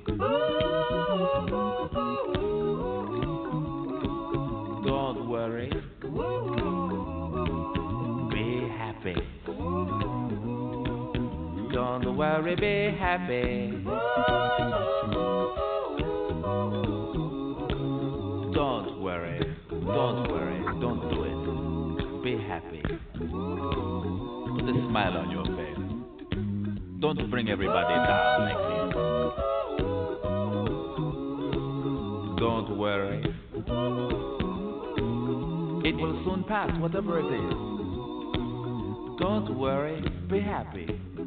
Don't worry, be happy. Don't worry, be happy. Don't worry, don't worry, don't do it. Be happy. Put a smile on your face. Don't bring everybody down like this. Don't worry. It will soon pass, whatever it is. Don't worry, be happy.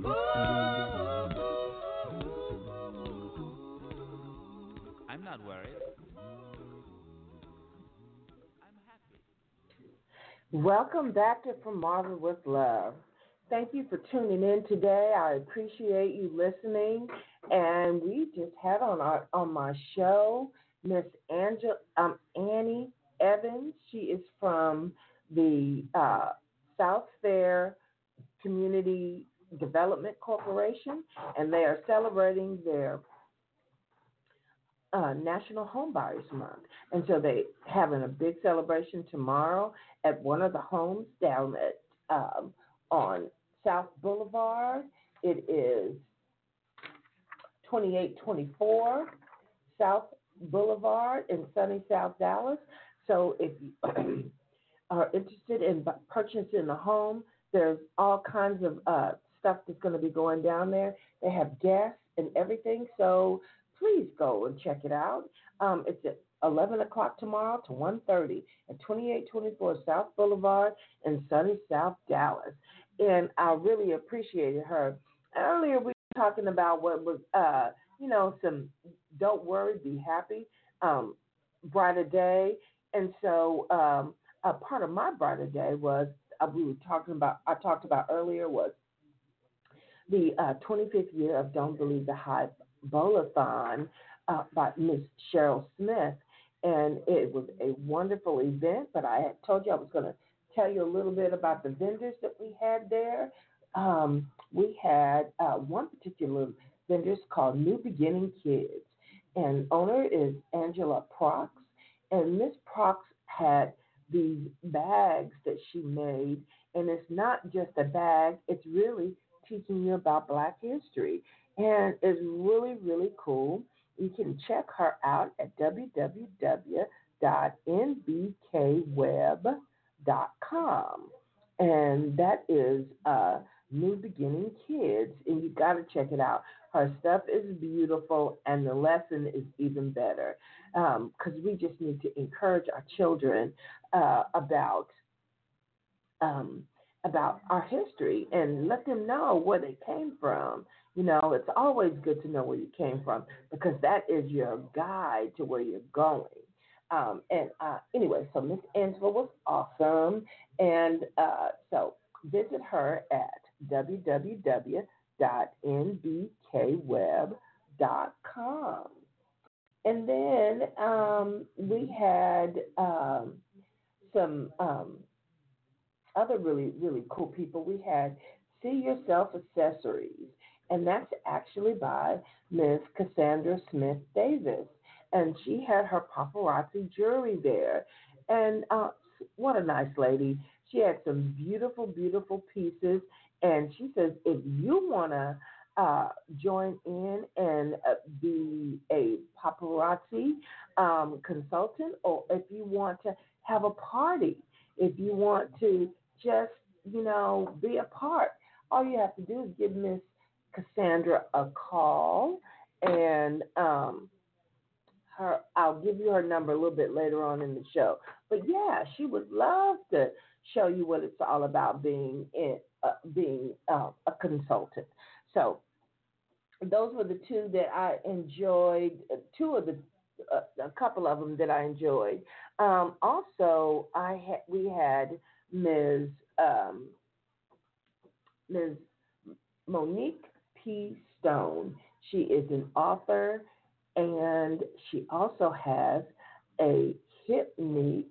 I'm not worried. I'm happy. Welcome back to From Marvel with Love. Thank you for tuning in today. I appreciate you listening. And we just had on our on my show Miss Angela um, Annie Evans. She is from the uh, South Fair Community Development Corporation, and they are celebrating their uh, National Homebuyers Month. And so they having a big celebration tomorrow at one of the homes down at um, on South Boulevard. It is twenty-eight twenty-four South Boulevard in sunny South Dallas. So if you are interested in purchasing a home, there's all kinds of uh, stuff that's going to be going down there. They have guests and everything, so please go and check it out. Um, it's at eleven o'clock tomorrow to one thirty at twenty-eight twenty-four South Boulevard in sunny South Dallas. And I really appreciated her. Earlier we were talking about what was, uh, you know, some don't worry, be happy, um, brighter day. And so um, a part of my brighter day was, uh, we were talking about, I talked about earlier was the uh, twenty-fifth year of Don't Believe the Hype Bowl-a-thon uh, by Miss Cheryl Smith. And it was a wonderful event, but I had told you I was going to tell you a little bit about the vendors that we had there. Um, we had uh, one particular vendor called New Beginning Kids, and owner is Angela Prox. And Miss Prox had these bags that she made, and it's not just a bag, it's really teaching you about Black history. And it's really, really cool. You can check her out at w w w dot n b k web dot com. And that is uh, New Beginning Kids, and you got to check it out. Her stuff is beautiful, and the lesson is even better, because um, we just need to encourage our children uh, about um, about our history and let them know where they came from. You know, it's always good to know where you came from, because that is your guide to where you're going. Um, and uh, anyway, so Miss Angela was awesome, and uh, so visit her at w w w dot n b k web dot com. And then um, we had um, some um, other really, really cool people. We had See Yourself Accessories, and that's actually by Miss Cassandra Smith Davis. And she had her paparazzi jewelry there. And uh, what a nice lady. She had some beautiful, beautiful pieces. And she says, if you want to uh, join in and uh, be a paparazzi um, consultant, or if you want to have a party, if you want to just, you know, be a part, all you have to do is give Miss Cassandra a call, and um, her I'll give you her number a little bit later on in the show. But yeah, she would love to show you what it's all about being in, uh, being uh, a consultant. So those were the two that I enjoyed. uh, Two of the uh, a couple of them that I enjoyed. Um, also, I had we had Miz Um, Miz Monique P. Stone. She is an author, and she also has a Hypnique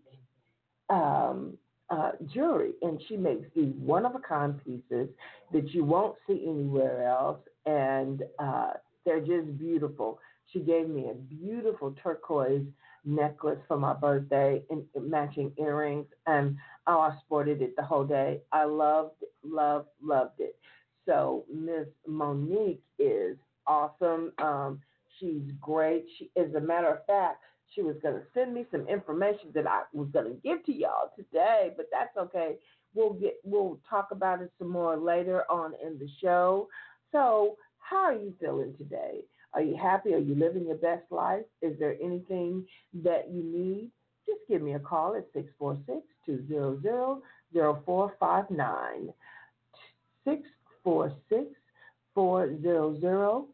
um, uh, jewelry, and she makes these one-of-a-kind pieces that you won't see anywhere else, and uh, they're just beautiful. She gave me a beautiful turquoise necklace for my birthday and matching earrings, and oh, I sported it the whole day. I loved, loved, loved it. So Miss Monique is awesome. Um, she's great. She, as a matter of fact, she was going to send me some information that I was going to give to y'all today, but that's okay. We'll get we'll talk about it some more later on in the show. So, how are you feeling today? Are you happy? Are you living your best life? Is there anything that you need? Just give me a call at six four six, two zero zero, zero four five nine. six four six, four zero zero.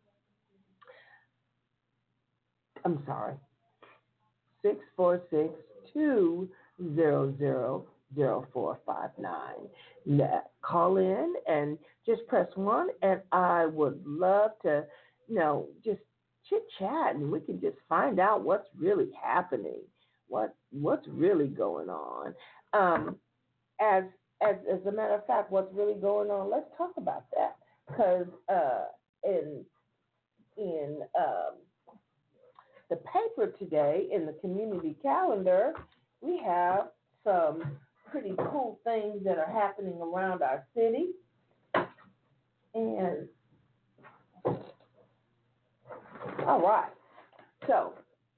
I'm sorry. six four six, two zero zero, zero four five nine. Now, call in and just press one, and I would love to, you know, just chit chat, and we can just find out what's really happening, what what's really going on. Um, as as as a matter of fact, what's really going on? Let's talk about that, because uh, in in um, the paper today, in the community calendar, we have some pretty cool things that are happening around our city. And, all right. So,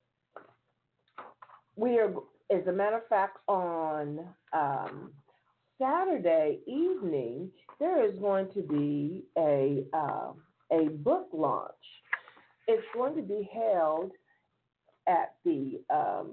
we are, as a matter of fact, on um, Saturday evening, there is going to be a uh, a book launch. It's going to be held at the um,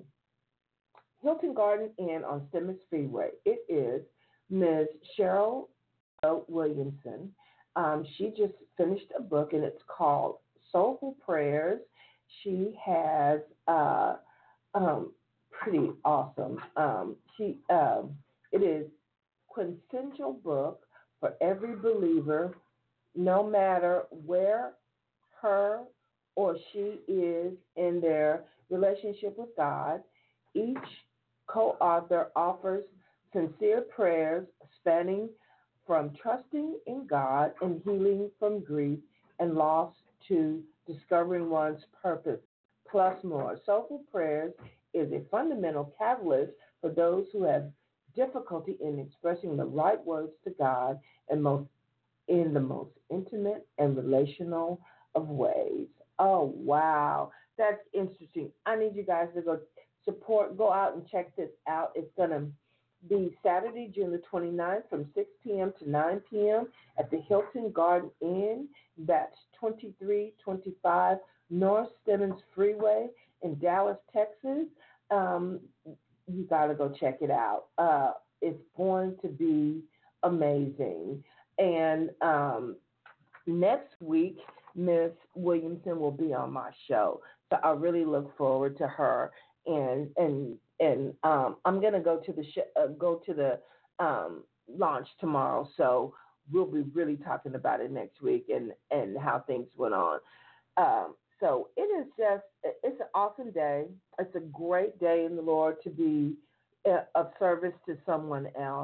Hilton Garden Inn on Stemmons Freeway. It is Miz Cheryl Williamson. Um, she just finished a book, and it's called Soulful Prayers. She has uh, um, pretty awesome. Um, she um, it is quintessential book for every believer, no matter where her or she is in their relationship with God. Each co-author offers sincere prayers spanning from trusting in God and healing from grief and loss to discovering one's purpose, plus more. Soulful Prayers is a fundamental catalyst for those who have difficulty in expressing the right words to God and most in the most intimate and relational of ways. Oh, wow. That's interesting. I need you guys to go support, go out and check this out. It's going to be Saturday, June the twenty-ninth from six p.m. to nine p.m. at the Hilton Garden Inn. That's twenty-three twenty-five North Stemmons Freeway in Dallas, Texas. Um, you got to go check it out. Uh, it's going to be amazing. And um, next week, Miss Williamson will be on my show, so I really look forward to her. And and and um, I'm gonna go to the sh- uh, go to the um, launch tomorrow, so we'll be really talking about it next week and, and how things went on. Um, so it is just it's an awesome day. It's a great day in the Lord to be uh, of service to someone else.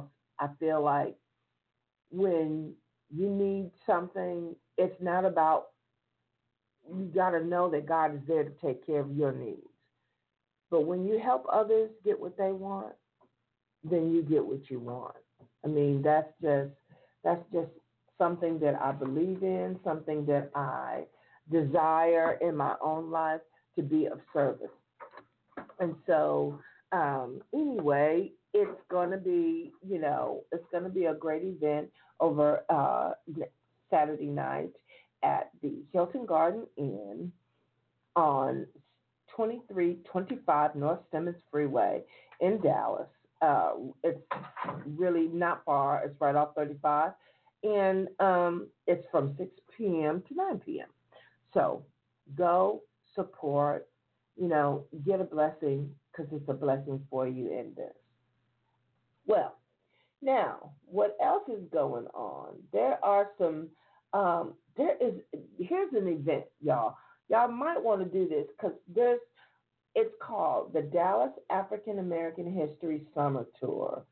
I feel like when you need something, it's not about, you got to know that God is there to take care of your needs. But when you help others get what they want, then you get what you want. I mean, that's just that's just something that I believe in, something that I desire in my own life, to be of service. And so, um, anyway, it's going to be, you know, it's going to be a great event over uh, Saturday night at the Hilton Garden Inn on twenty-three twenty-five North Simmons Freeway in Dallas. Uh, it's really not far. It's right off thirty-five. And um, it's from six p.m. to nine p.m. So go, support, you know, get a blessing, because it's a blessing for you in this. Well, now, what else is going on? There are some, um, there is, here's an event, y'all. Y'all might want to do this, because there's, it's called the Dallas African American History Summer Tour.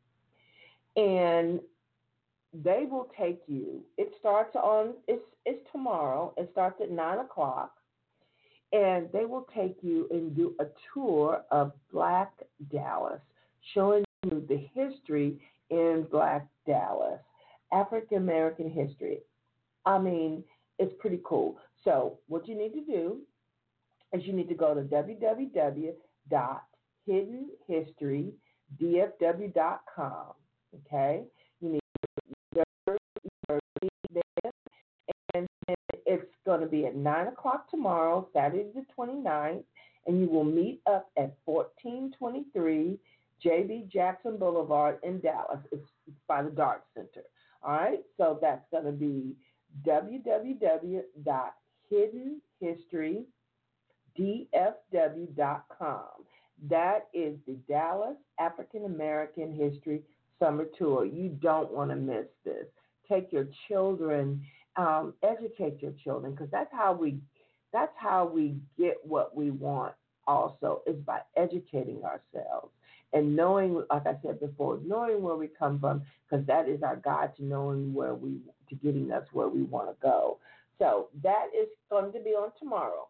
And they will take you, it starts on, it's, it's tomorrow, it starts at nine o'clock. And they will take you and do a tour of Black Dallas, showing you the history in Black Dallas, African American history. I mean, it's pretty cool. So what you need to do is you need to go to w w w dot hidden history d f w dot com. Okay? You need to reserve there, and it's going to be at nine o'clock tomorrow, Saturday the twenty-ninth, and you will meet up at fourteen twenty-three J B Jackson Boulevard in Dallas. It's, it's by the Dart Center. All right? So that's going to be w w w dot hidden history d f w dot com. That is the Dallas African American History Summer Tour. You don't want to miss this. Take your children. Um, educate your children, because that's how we that's how we get what we want also, is by educating ourselves and knowing, like I said before, knowing where we come from, because that is our guide to knowing where we, to getting us where we want to go. So that is going to be on tomorrow,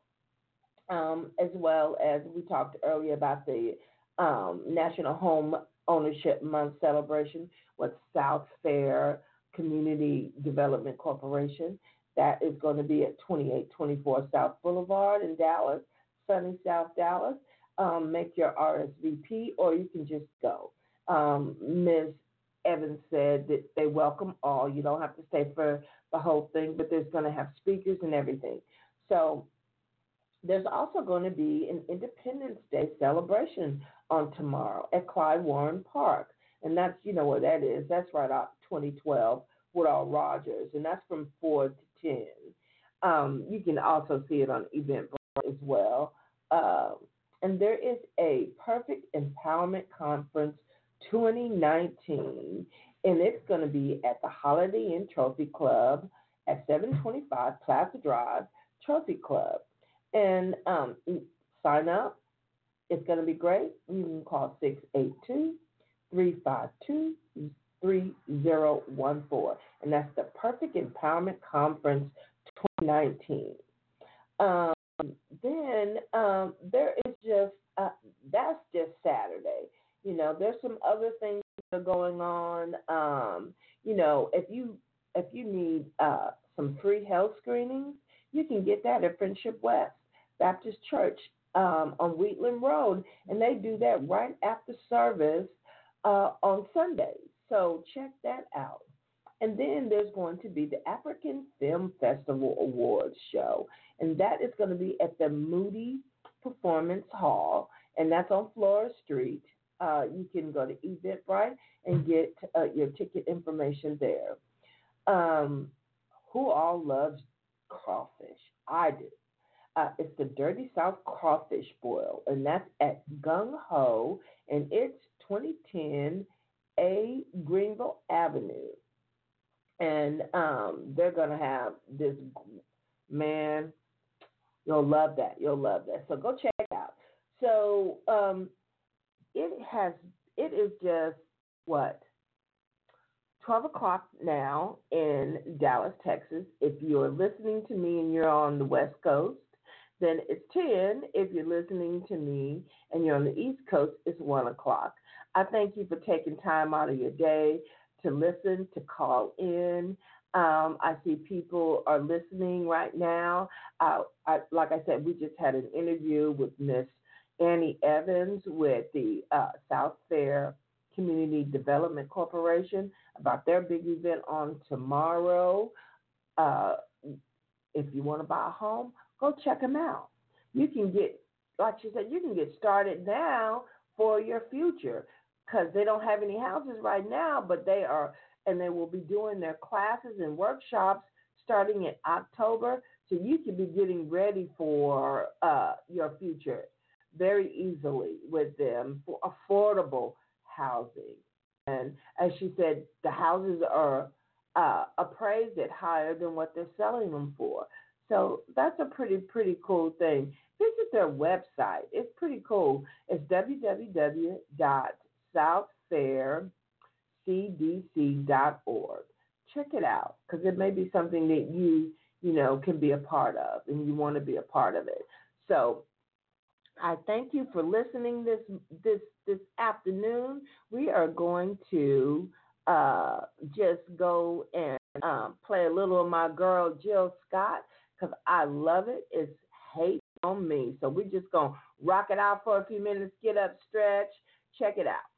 um, as well as we talked earlier about the um, National Home Ownership Month celebration with South Fair Community Development Corporation. That is going to be at twenty-eight twenty-four South Boulevard in Dallas, sunny South Dallas. Um, make your R S V P, or you can just go. Um, Miz Evans said that they welcome all. You don't have to stay for the whole thing, but there's going to have speakers and everything. So there's also going to be an Independence Day celebration on tomorrow at Clyde Warren Park. And that's, you know where that is. That's right out twenty twelve Woodall Rogers, and that's from four to ten. Um, you can also see it on Eventbrite as well. Uh, and there is a Perfect Empowerment Conference twenty nineteen, and it's going to be at the Holiday Inn Trophy Club at seven twenty-five Plaza Drive Trophy Club. And um, sign up. It's going to be great. You can call six eight two, three five two, three zero one four. And that's the Perfect Empowerment Conference twenty nineteen. Um, then um, there is just, uh, that's just Saturday. You know, there's some other things that are going on. Um, you know, if you if you need uh, some free health screenings, you can get that at Friendship West Baptist Church um, on Wheatland Road, and they do that right after service uh, on Sundays. So check that out. And then there's going to be the African Film Festival Awards show, and that is going to be at the Moody Performance Hall, and that's on Flora Street. Uh, you can go to Eventbrite and get uh, your ticket information there. Um, who all loves crawfish? I do. Uh, it's the Dirty South Crawfish Boil, and that's at Gung Ho, and it's twenty ten A Greenville Avenue. And um, they're going to have this, man, you'll love that. You'll love that. So go check it out. So um, it has, it is just, what, twelve o'clock now in Dallas, Texas. If you're listening to me and you're on the West Coast, then it's ten. If you're listening to me and you're on the East Coast, it's one o'clock. I thank you for taking time out of your day to listen, to call in. Um, I see people are listening right now. Uh, I, like I said, we just had an interview with Miss Annie Evans with the uh, South Fair Community Development Corporation about their big event on tomorrow. Uh, if you want to buy a home, go check them out. You can get, like she said, you can get started now for your future because they don't have any houses right now, but they are, and they will be doing their classes and workshops starting in October, so you can be getting ready for uh, your future very easily with them for affordable housing. And as she said, the houses are uh, appraised at higher than what they're selling them for. So that's a pretty, pretty cool thing. Visit their website. It's pretty cool. It's w w w dot south fair c d c dot org. Check it out because it may be something that you, you know, can be a part of and you want to be a part of it. So I thank you for listening this this this afternoon. We are going to uh, just go and um, play a little of my girl Jill Scott because I love it. It's Hate on Me. So we're just going to rock it out for a few minutes, get up, stretch, check it out.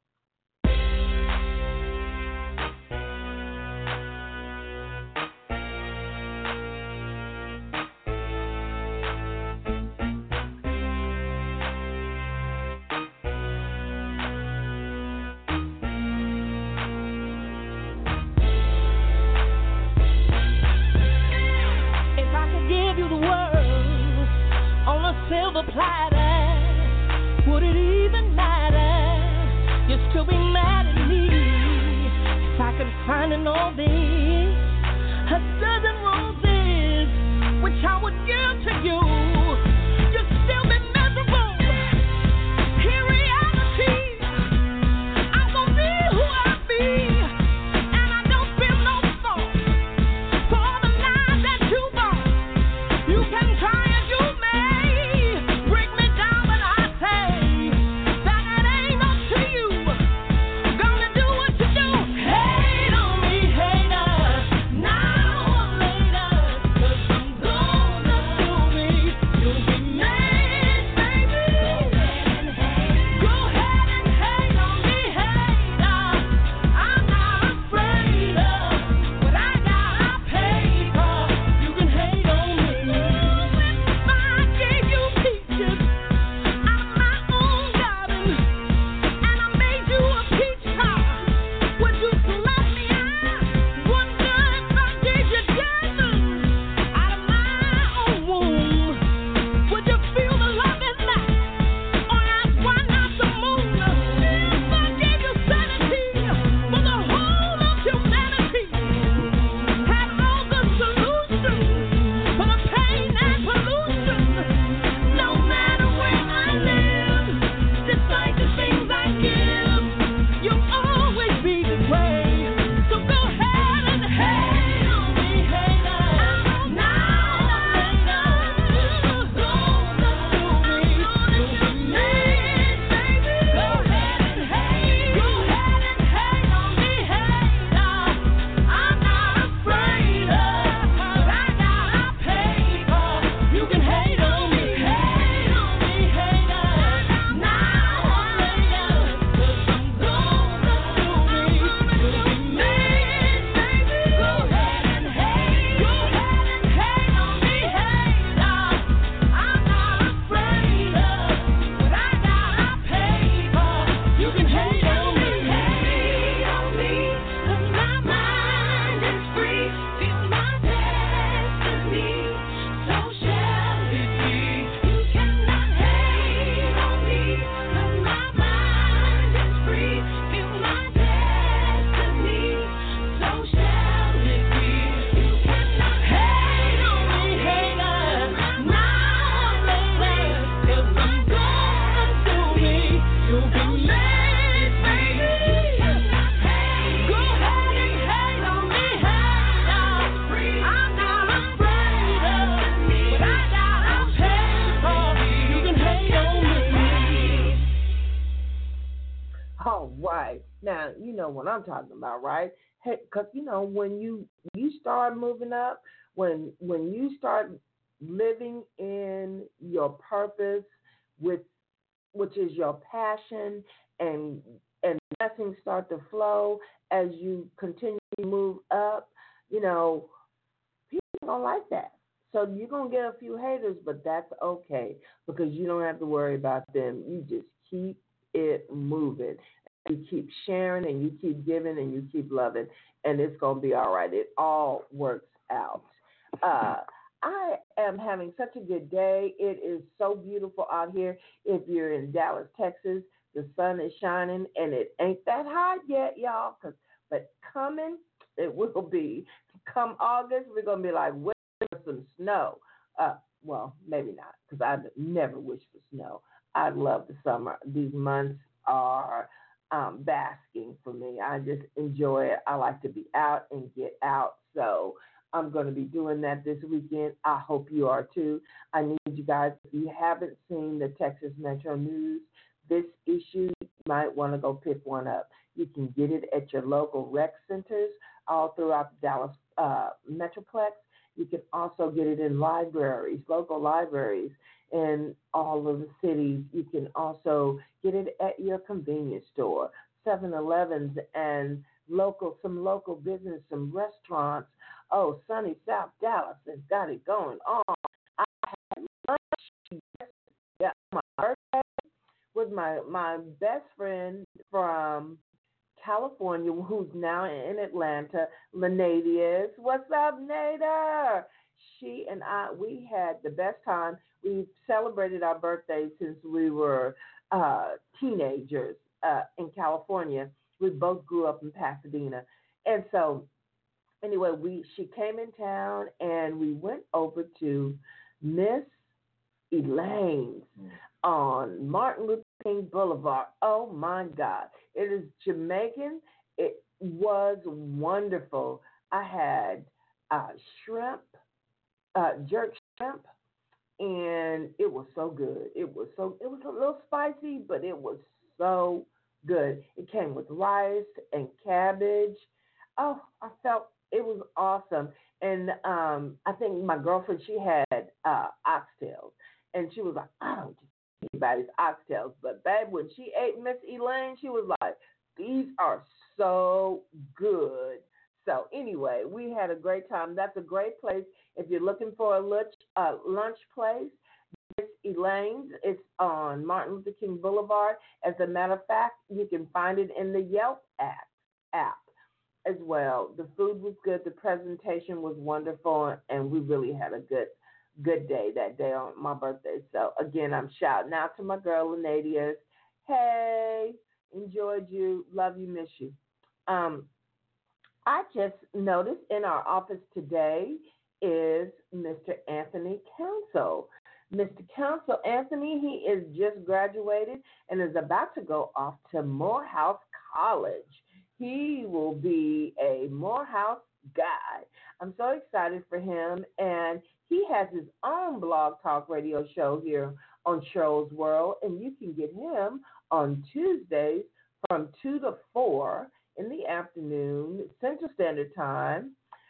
Silver platter, would it even matter? You'd still be mad at me if I could find in all this a dozen roses which I would give to you. You'd still be miserable. In reality, I'm gonna be who I be, and I don't feel no fault for the lies that you bought. You can try as you may. Break me All right. Now, you know what I'm talking about, right? Because, you know, when you you start moving up, when when you start living in your purpose, with which is your passion, and and blessings start to flow as you continue to move up, you know, people don't like that. So you're going to get a few haters, but that's okay because you don't have to worry about them. You just keep it moving. You keep sharing and you keep giving and you keep loving, and it's going to be all right. It all works out. Uh, I am having such a good day. It is so beautiful out here. If you're in Dallas, Texas, the sun is shining, and it ain't that hot yet, y'all. Cause, but coming, it will be. Come August, we're going to be like, wait for some snow. Uh, well, maybe not, because I never wish for snow. I love the summer. These months are um, basking for me. I just enjoy it. I like to be out and get out. So I'm going to be doing that this weekend. I hope you are too. I need you guys, if you haven't seen the Texas Metro News, this issue, you might want to go pick one up. You can get it at your local rec centers all throughout the Dallas uh, Metroplex. You can also get it in libraries, local libraries in all of the cities. You can also get it at your convenience store, seven elevens, and local, some local business, some restaurants. Oh, sunny South Dallas has got it going on. I had lunch yesterday, my birthday, with my, my best friend from California, who's now in Atlanta, Lanadius. What's up, Nader? She and I, we had the best time. We celebrated our birthday since we were uh, teenagers uh, in California. We both grew up in Pasadena. And so, anyway, we she came in town, and we went over to Miss Elaine's on Martin Luther King Boulevard. Oh, my God. It is Jamaican. It was wonderful. I had uh, shrimp, uh, jerk shrimp, and it was so good. It was so. It was a little spicy, but it was so good. It came with rice and cabbage. Oh, I felt it was awesome. And um, I think my girlfriend, she had uh, oxtails, and she was like, I don't eat anybody's oxtails, but babe, when she ate Miss Elaine, she was like, these are so good. So anyway, we had a great time. That's a great place if you're looking for a lunch, uh, lunch place. Miss Elaine's, it's on Martin Luther King Boulevard. As a matter of fact, you can find it in the Yelp app, app as well. The food was good. The presentation was wonderful, and we really had a good good day that day on my birthday. So, again, I'm shouting out to my girl, Lanadius. Hey, enjoyed you. Love you, miss you. Um, I just noticed in our office today is Mister Anthony Council. Mister Council Anthony, he is just graduated and is about to go off to Morehouse College. He will be a Morehouse guy. I'm so excited for him, and he has his own blog talk radio show here on Cheryl's World, and you can get him on Tuesdays from two to four in the afternoon, Central Standard Time.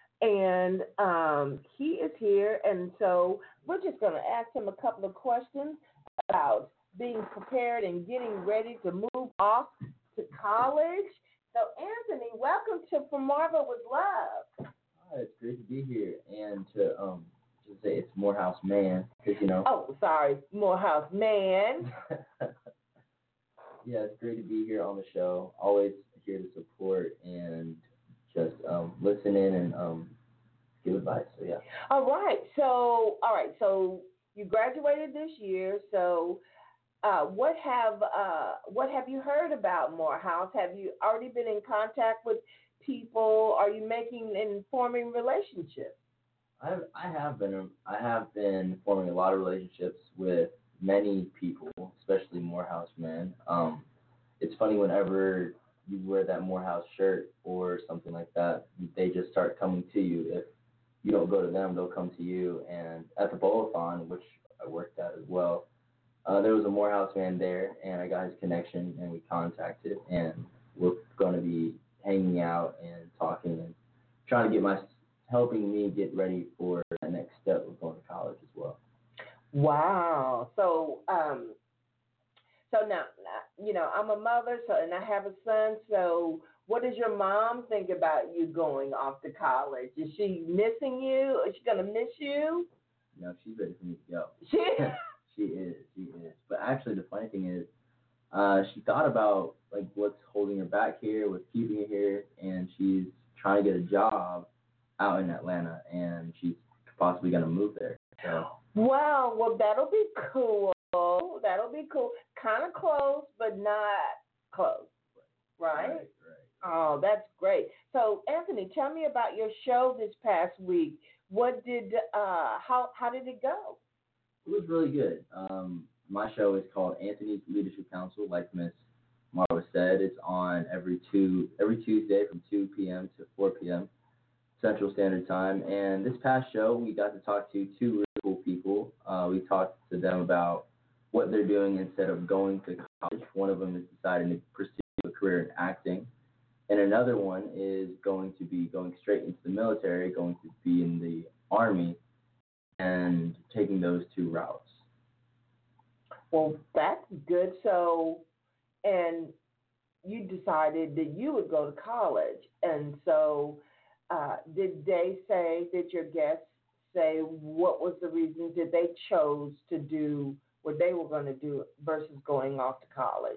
And um, he is here, and so we're just going to ask him a couple of questions about being prepared and getting ready to move off to college. So, Anthony, welcome to From Marvel with Love. Hi, it's great to be here, and to um, just say it's Morehouse Man, because, you know. Oh, sorry, Morehouse Man. Yeah, it's great to be here on the show. Always here to support and just um, listen in and um, give advice. So yeah. All right. So all right. So you graduated this year. So uh, what have uh, what have you heard about Morehouse? Have you already been in contact with people? Are you making and forming relationships? I I have been I have been forming a lot of relationships with many people, especially Morehouse men. Um, it's funny whenever you wear that Morehouse shirt or something like that, they just start coming to you. If you don't go to them, they'll come to you. And at the Bowl-a-thon, which I worked at as well, uh, there was a Morehouse man there, and I got his connection, and we contacted, and we're going to be hanging out and talking and trying to get my, helping me get ready for the next step of going to college as well. Wow. So, um, so now, now, you know, I'm a mother, so and I have a son. So, what does your mom think about you going off to college? Is she missing you? Is she gonna miss you? No, she's ready for me to go. She she is, she is. But actually, the funny thing is, uh, she thought about like what's holding her back here, what's keeping her here, and she's trying to get a job out in Atlanta, and she's possibly gonna move there. So. Wow. Well, that'll be cool. That'll be cool. Kind of close, but not close. Right? Right, right. Oh, that's great. So, Anthony, tell me about your show this past week. What did, uh, how how did it go? It was really good. Um, my show is called Anthony's Leadership Council, like Miss Marva said. It's on every two every Tuesday from two p.m. to four p.m. Central Standard Time. And this past show, we got to talk to two really cool people. Uh, we talked to them about what they're doing instead of going to college. One of them is deciding to pursue a career in acting. And another one is going to be going straight into the military, going to be in the Army, and taking those two routes. Well, that's good. So, and you decided that you would go to college. And so, uh, did they say, did your guests say what was the reason that they chose to do what they were going to do versus going off to college?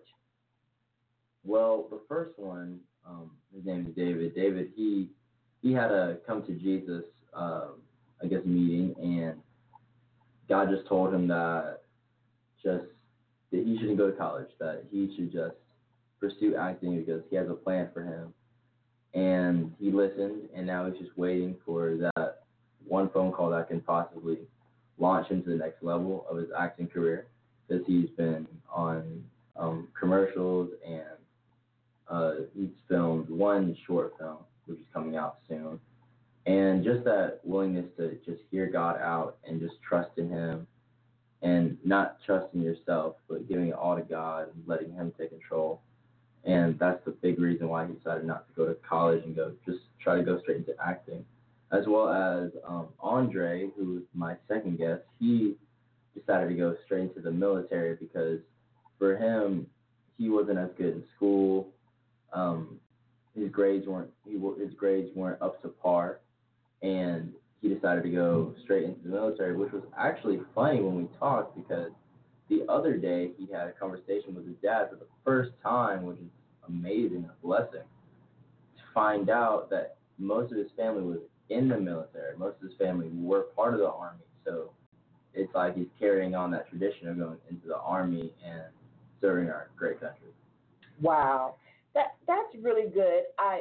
Well, the first one, um, his name is David. David, he he had a come to Jesus, uh, I guess, meeting, and God just told him that just that he shouldn't go to college, that he should just pursue acting because he has a plan for him. And he listened, and now he's just waiting for that one phone call that can possibly launch him to the next level of his acting career, because he's been on um, commercials, and uh, he's filmed one short film, which is coming out soon. And just that willingness to just hear God out and just trust in him, and not trusting yourself, but giving it all to God and letting him take control. And that's the big reason why he decided not to go to college and go just try to go straight into acting. As well as um, Andre, who was my second guest, he decided to go straight into the military because for him, he wasn't as good in school. Um, his grades weren't he, his grades weren't up to par, and he decided to go straight into the military, which was actually funny when we talked, because the other day he had a conversation with his dad for the first time, which is amazing, a blessing, to find out that most of his family was in the military. Most of his family were part of the Army. So it's like he's carrying on that tradition of going into the Army and serving our great country. Wow. That that's really good. I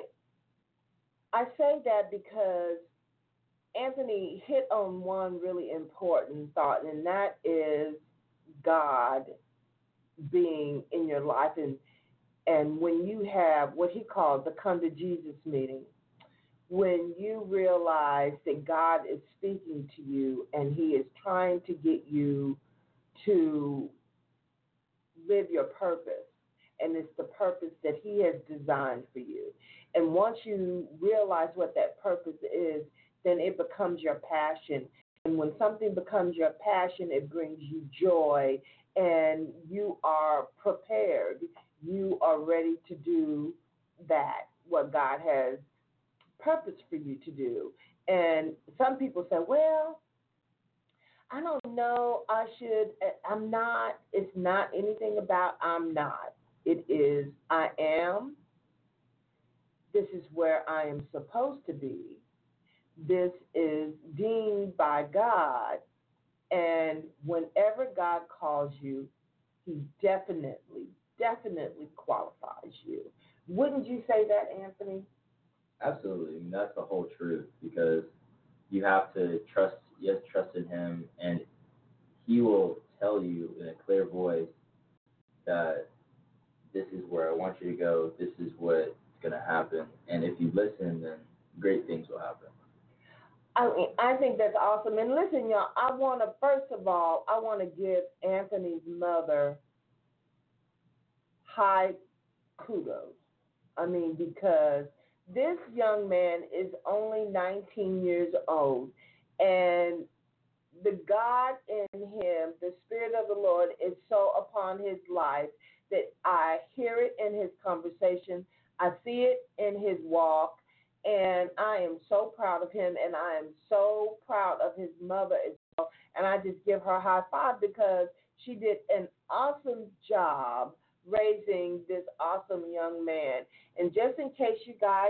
I say that because Anthony hit on one really important thought, and that is God being in your life. And and when you have what he called the come to Jesus meeting, when you realize that God is speaking to you and he is trying to get you to live your purpose, and it's the purpose that he has designed for you. And once you realize what that purpose is, then it becomes your passion. And when something becomes your passion, it brings you joy, and you are prepared. You are ready to do that, what God has purpose for you to do. And some people say, well, I don't know, I should, I'm not, it's not anything about I'm not. It is I am. This is where I am supposed to be. This is deemed by God. And whenever God calls you, he definitely, definitely qualifies you. Wouldn't you say that, Anthony? Absolutely. I mean, that's the whole truth, because you have to trust, you have to trust in him, and he will tell you in a clear voice that this is where I want you to go, this is what's going to happen. And if you listen, then great things will happen. I mean, I think that's awesome. And listen, y'all, I want to, first of all, I want to give Anthony's mother high kudos. I mean, because this young man is only nineteen years old, and the God in him, the Spirit of the Lord, is so upon his life that I hear it in his conversation, I see it in his walk, and I am so proud of him, and I am so proud of his mother as well. And I just give her a high five because she did an awesome job raising this awesome young man. And just in case you guys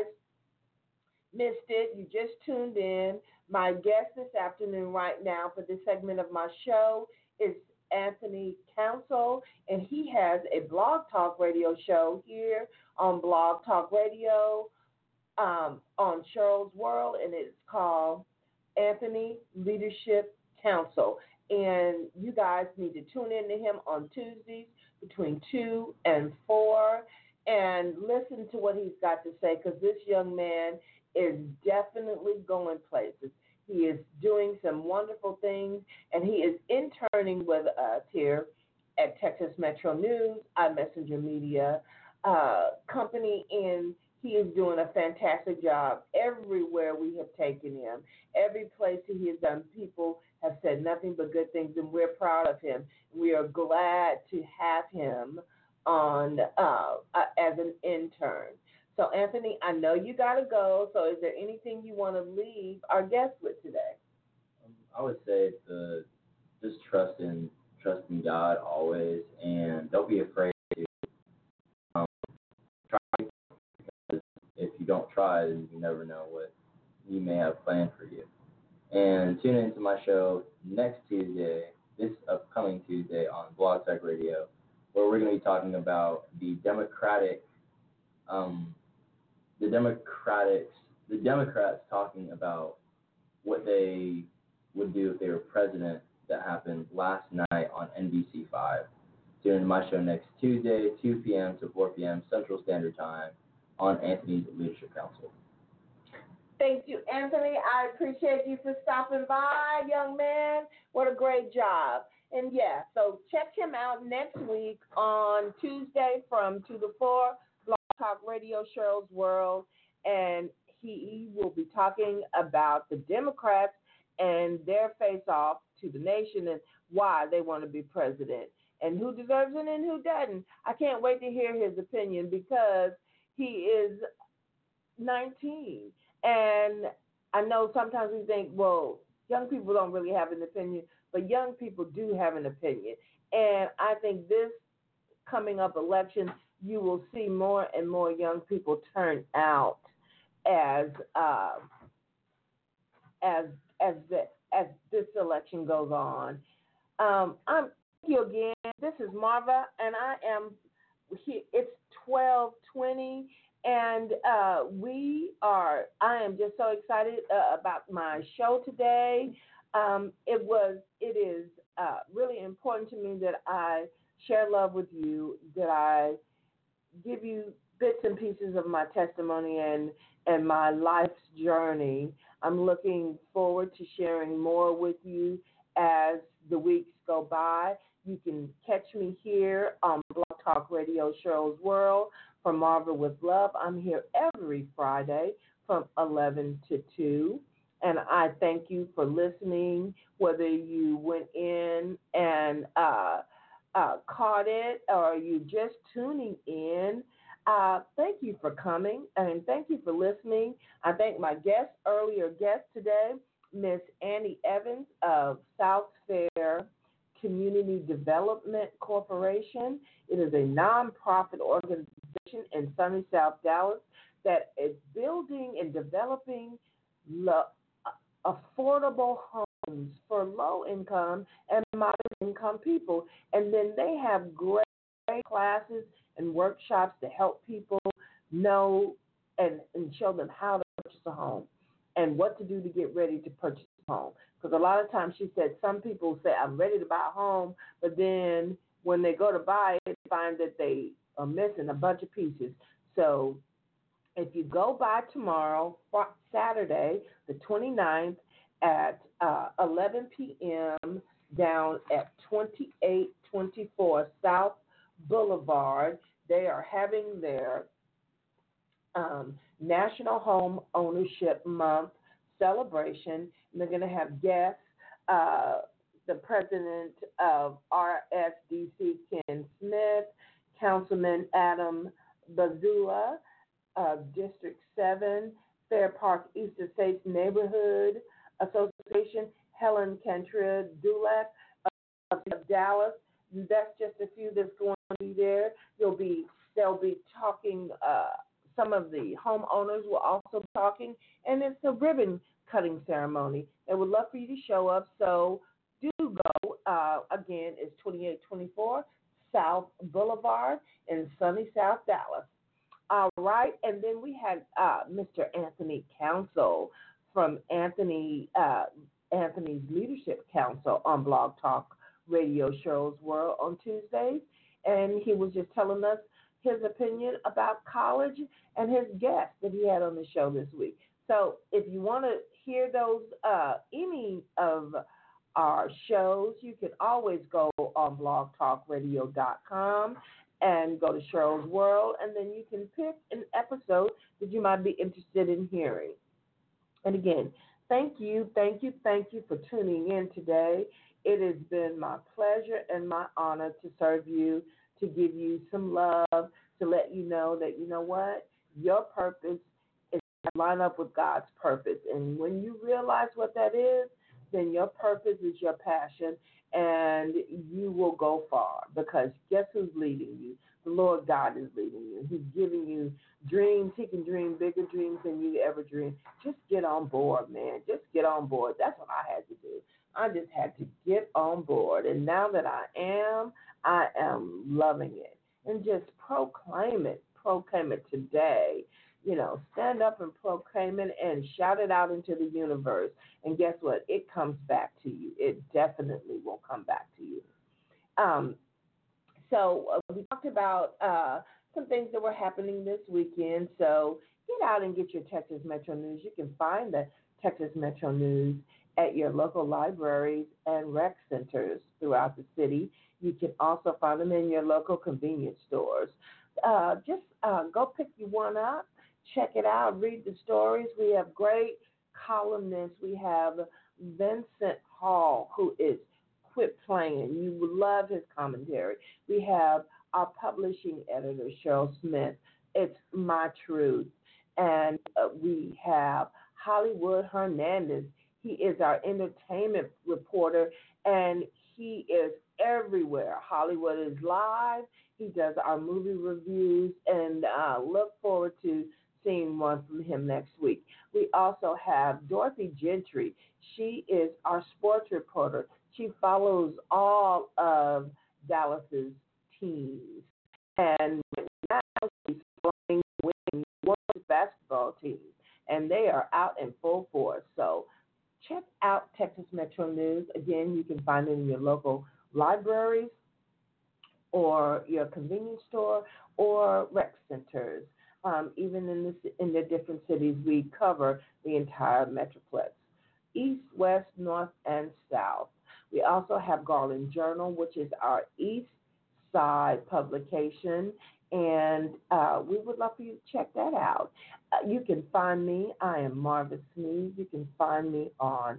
missed it, you just tuned in, my guest this afternoon right now for this segment of my show is Anthony Council, and he has a Blog Talk Radio show here on Blog Talk Radio um, on Cheryl's World, and it's called Anthony Leadership Council. And you guys need to tune in to him on Tuesdays between two and four and listen to what he's got to say, because this young man is definitely going places. He is doing some wonderful things, and he is interning with us here at Texas Metro News, iMessenger Media uh, Company, and he is doing a fantastic job everywhere we have taken him. Every place he has done, people have said nothing but good things, and we're proud of him. We are glad to have him on uh, uh, as an intern. So, Anthony, I know you got to go, so is there anything you want to leave our guests with today? Um, I would say the just trust in, trust in God always, and don't be afraid to um, try, because if you don't try, then you never know what He may have planned for you. And tune into my show next Tuesday, this upcoming Tuesday on Blog Talk Radio, where we're going to be talking about the Democratic um, The Democrats, the Democrats talking about what they would do if they were president. That happened last night on N B C five. Tune into my show next Tuesday, two p.m. to four p.m. Central Standard Time on Anthony's Leadership Council. Thank you, Anthony. I appreciate you for stopping by, young man. What a great job. And, yeah, so check him out next week on Tuesday from two to four. Talk Radio, Cheryl's World, and he will be talking about the Democrats and their face-off to the nation and why they want to be president and who deserves it and who doesn't. I can't wait to hear his opinion because he is nineteen. And I know sometimes we think, well, young people don't really have an opinion, but young people do have an opinion. And I think this coming up election, you will see more and more young people turn out as uh, as as the, as this election goes on. Um, I'm thank you again. This is Marva, and I am. It's twelve twenty, and uh, we are. I am just so excited uh, about my show today. Um, it was. It is uh, really important to me that I share love with you. That I give you bits and pieces of my testimony and, and my life's journey. I'm looking forward to sharing more with you as the weeks go by. You can catch me here on Blog Talk Radio, Cheryl's World, for Marva with Love. I'm here every Friday from eleven to two. And I thank you for listening, whether you went in and uh, Uh, caught it or you just tuning in, uh, thank you for coming and thank you for listening. I thank my guest, earlier guest today, Miss Annie Evans of South Fair Community Development Corporation. It is a nonprofit organization in sunny South Dallas that is building and developing lo- affordable homes for low-income and moderate-income people. And then they have great classes and workshops to help people know and, and show them how to purchase a home and what to do to get ready to purchase a home. Because a lot of times she said some people say, I'm ready to buy a home, but then when they go to buy it, they find that they are missing a bunch of pieces. So if you go by tomorrow, Saturday, the twenty-ninth, at uh, eleven p.m. down at twenty-eight twenty-four South Boulevard. They are having their um, National Home Ownership Month celebration. And they're going to have guests, uh, the president of R S D C, Ken Smith, Councilman Adam Bazula of District seven, Fair Park East Estates Neighborhood Association, Helen Cantria Dulac of Dallas. That's just a few that's going to be there. You'll be they'll be talking. Uh, some of the homeowners will also be talking, and it's a ribbon cutting ceremony. They would love for you to show up. So do go. Uh, again, it's twenty-eight twenty-four South Boulevard in sunny South Dallas. All right, and then we had uh, Mister Anthony Council from Anthony uh, Anthony's Leadership Council on Blog Talk Radio Show's World on Tuesdays, and he was just telling us his opinion about college and his guest that he had on the show this week. So if you want to hear those uh, any of our shows, you can always go on blog talk radio dot com and go to Cheryl's World, and then you can pick an episode that you might be interested in hearing. And again, thank you, thank you, thank you for tuning in today. It has been my pleasure and my honor to serve you, to give you some love, to let you know that, you know what, your purpose is to line up with God's purpose. And when you realize what that is, then your purpose is your passion, and you will go far, because guess who's leading you? The Lord God is leading you. He's giving you dreams. He can dream bigger dreams than you ever dreamed. Just get on board, man. Just get on board. That's what I had to do. I just had to get on board. And now that I am, I am loving it. And just proclaim it. Proclaim it today. You know, stand up and proclaim it and shout it out into the universe. And guess what? It comes back to you. It definitely will come back to you. Um, so uh, we talked about uh, some things that were happening this weekend. So get out and get your Texas Metro News. You can find the Texas Metro News at your local libraries and rec centers throughout the city. You can also find them in your local convenience stores. Uh, just uh, go pick you one up. Check it out. Read the stories. We have great columnists. We have Vincent Hall, who is Quit Playing. You will love his commentary. We have our publishing editor, Cheryl Smith. It's My Truth. And uh, we have Hollywood Hernandez. He is our entertainment reporter, and he is everywhere. Hollywood is Live. He does our movie reviews, and uh, look forward to seeing one from him next week. We also have Dorothy Gentry. She is our sports reporter. She follows all of Dallas's teams, and now she's following women's basketball teams, and they are out in full force. So check out Texas Metro News. Again, you can find it in your local libraries or your convenience store or rec centers. Um, even in the, in the different cities, we cover the entire Metroplex, east, west, north, and south. We also have Garland Journal, which is our east side publication, and uh, we would love for you to check that out. Uh, you can find me. I am Marva Sneed. You can find me on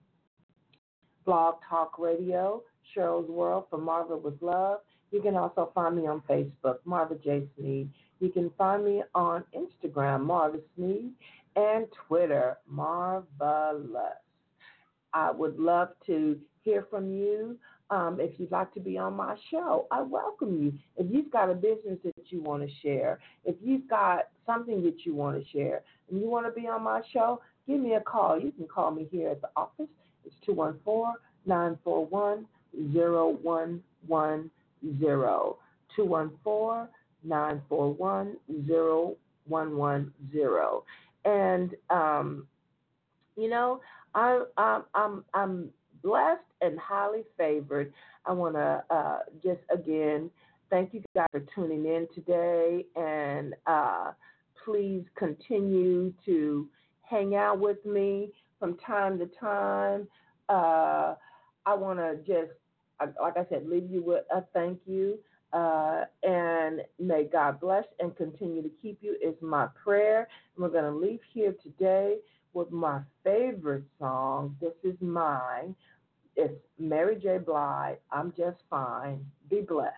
Blog Talk Radio, Cheryl's World for Marva with Love. You can also find me on Facebook, Marva J. Sneed. You can find me on Instagram, Marva Sneed, and Twitter, Marvelous. I would love to hear from you. Um, if you'd like to be on my show, I welcome you. If you've got a business that you want to share, if you've got something that you want to share, and you want to be on my show, give me a call. You can call me here at the office. It's two one four, nine four one, zero one one zero. two one four, nine four one, zero one one zero. And, um, you know, I, I'm, I'm, I'm blessed and highly favored. I want to uh, just, again, thank you guys for tuning in today. And uh, please continue to hang out with me. from time to time. Uh, I want to just, like I said, leave you with a thank you. Uh, and may God bless and continue to keep you is my prayer. And we're going to leave here today with my favorite song. This is mine. It's Mary J. Blige, I'm Just Fine. Be blessed.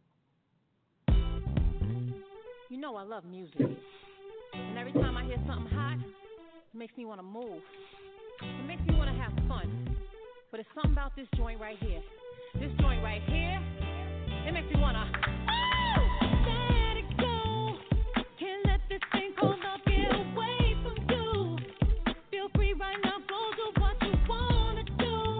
You know I love music. And every time I hear something hot, it makes me want to move. It makes me want to have fun. But it's something about this joint right here. This joint right here, it makes me want to, oh, let it go. Can't let this thing called love get away from you. Feel free right now, go do what you want to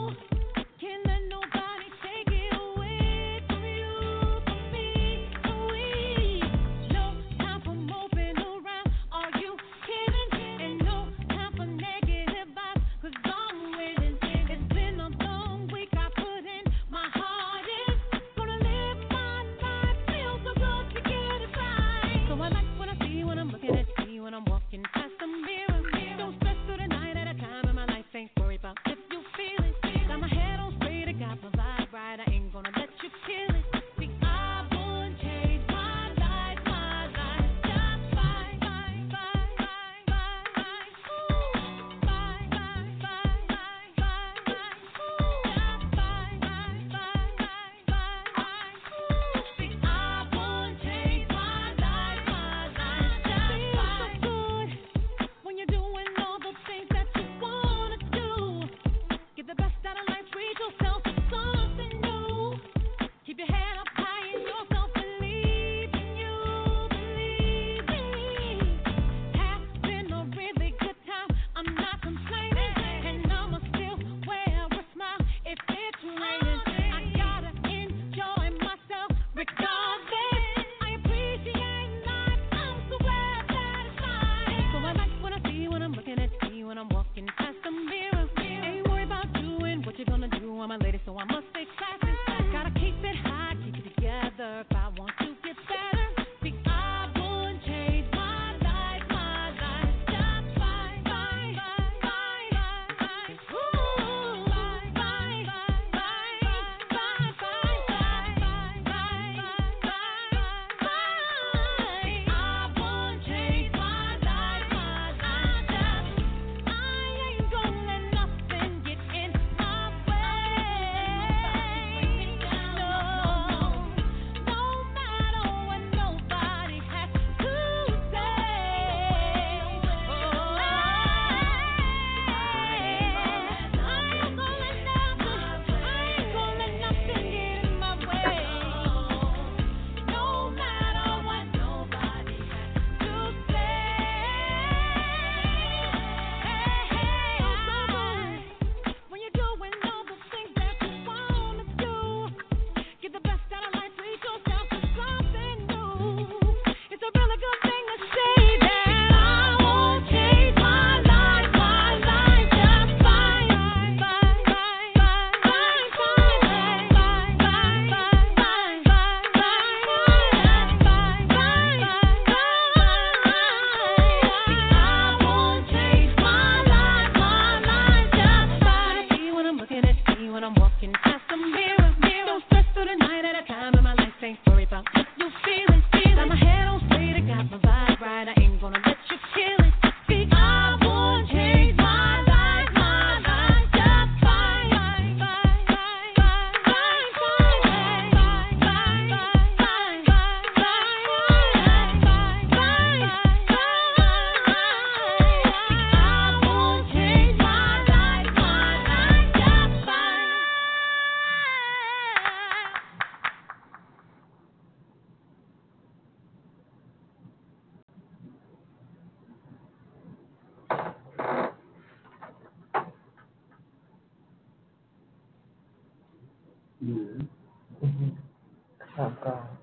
do. Can't let nobody take it away from you, from me, from we. No time for moping around, are you kidding? And no time for negative vibes, cause I'm winning. It's been a long week, I put in my hardest. Gonna live my life, feel so good to get it right. So I like what I see when I'm looking at you, when I'm walking past the mirror. Don't stress through the night at a time in my life, ain't worry about if you feel it. Got my head on straight, I got my vibe right, I ain't gonna let you kill it. See, I wouldn't change my life, my life, just fine, fine, fine, fine, fine, fine. Ooh, fine, fine, fine, fine, fine, fine. Ooh, just fine, fine, fine, fine, fine, fine. Ooh, see, I wouldn't change my life, my life, just fine. Feels so good when you're doing all the things that you wanna do. Get the best out of life, treat yourself to something new. Keep your head up high in yourself, believe in you, believe in. Has been a really good time, I'm not complaining. And I'ma still wear a smile if it's raining. I gotta enjoy myself regardless. I appreciate life, I'm so glad that it's mine. So I like what I see when I'm looking at you, when I'm walking past the mirror. Ain't worried about doing what you're gonna do, I'm a lady, so I must stay classy. Gotta keep it high, keep it together if I want to get better. See, I wouldn't change my life, my life, just fine, fine, fine, fine, fine. Ooh, fine, fine, fine, fine, fine, fine, fine, fine, fine, fine. I wouldn't change my life, my life, just. I ain't gonna let nothing get in my way. No, no matter what nobody has to say. Oh, I ain't gonna let nothing, I ain't gonna let nothing get in my way. No matter what nobody has to say. When you're doing all the things that you wanna do, get the best out of life, treat yourself to something new. It's a really good thing to say that I won't change my life, my life, just fine, fine, fine, fine, fine, fine, fine, fine, fine, fine, fine, I won't change my life, my life, just fine. See when I'm looking at you, when I'm walking past the mirror. Don't stress through the night at a time in my life, ain't worry about what you feeling. Got my head on straight, I got my vibe right, I ain't gonna let you kill it. See, I won't change my life, my life, just fine, fine, fine, fine, fine, fine, fine, fine, fine, fine, fine, fine, I won't change my life, my life, just fine. I'm gone.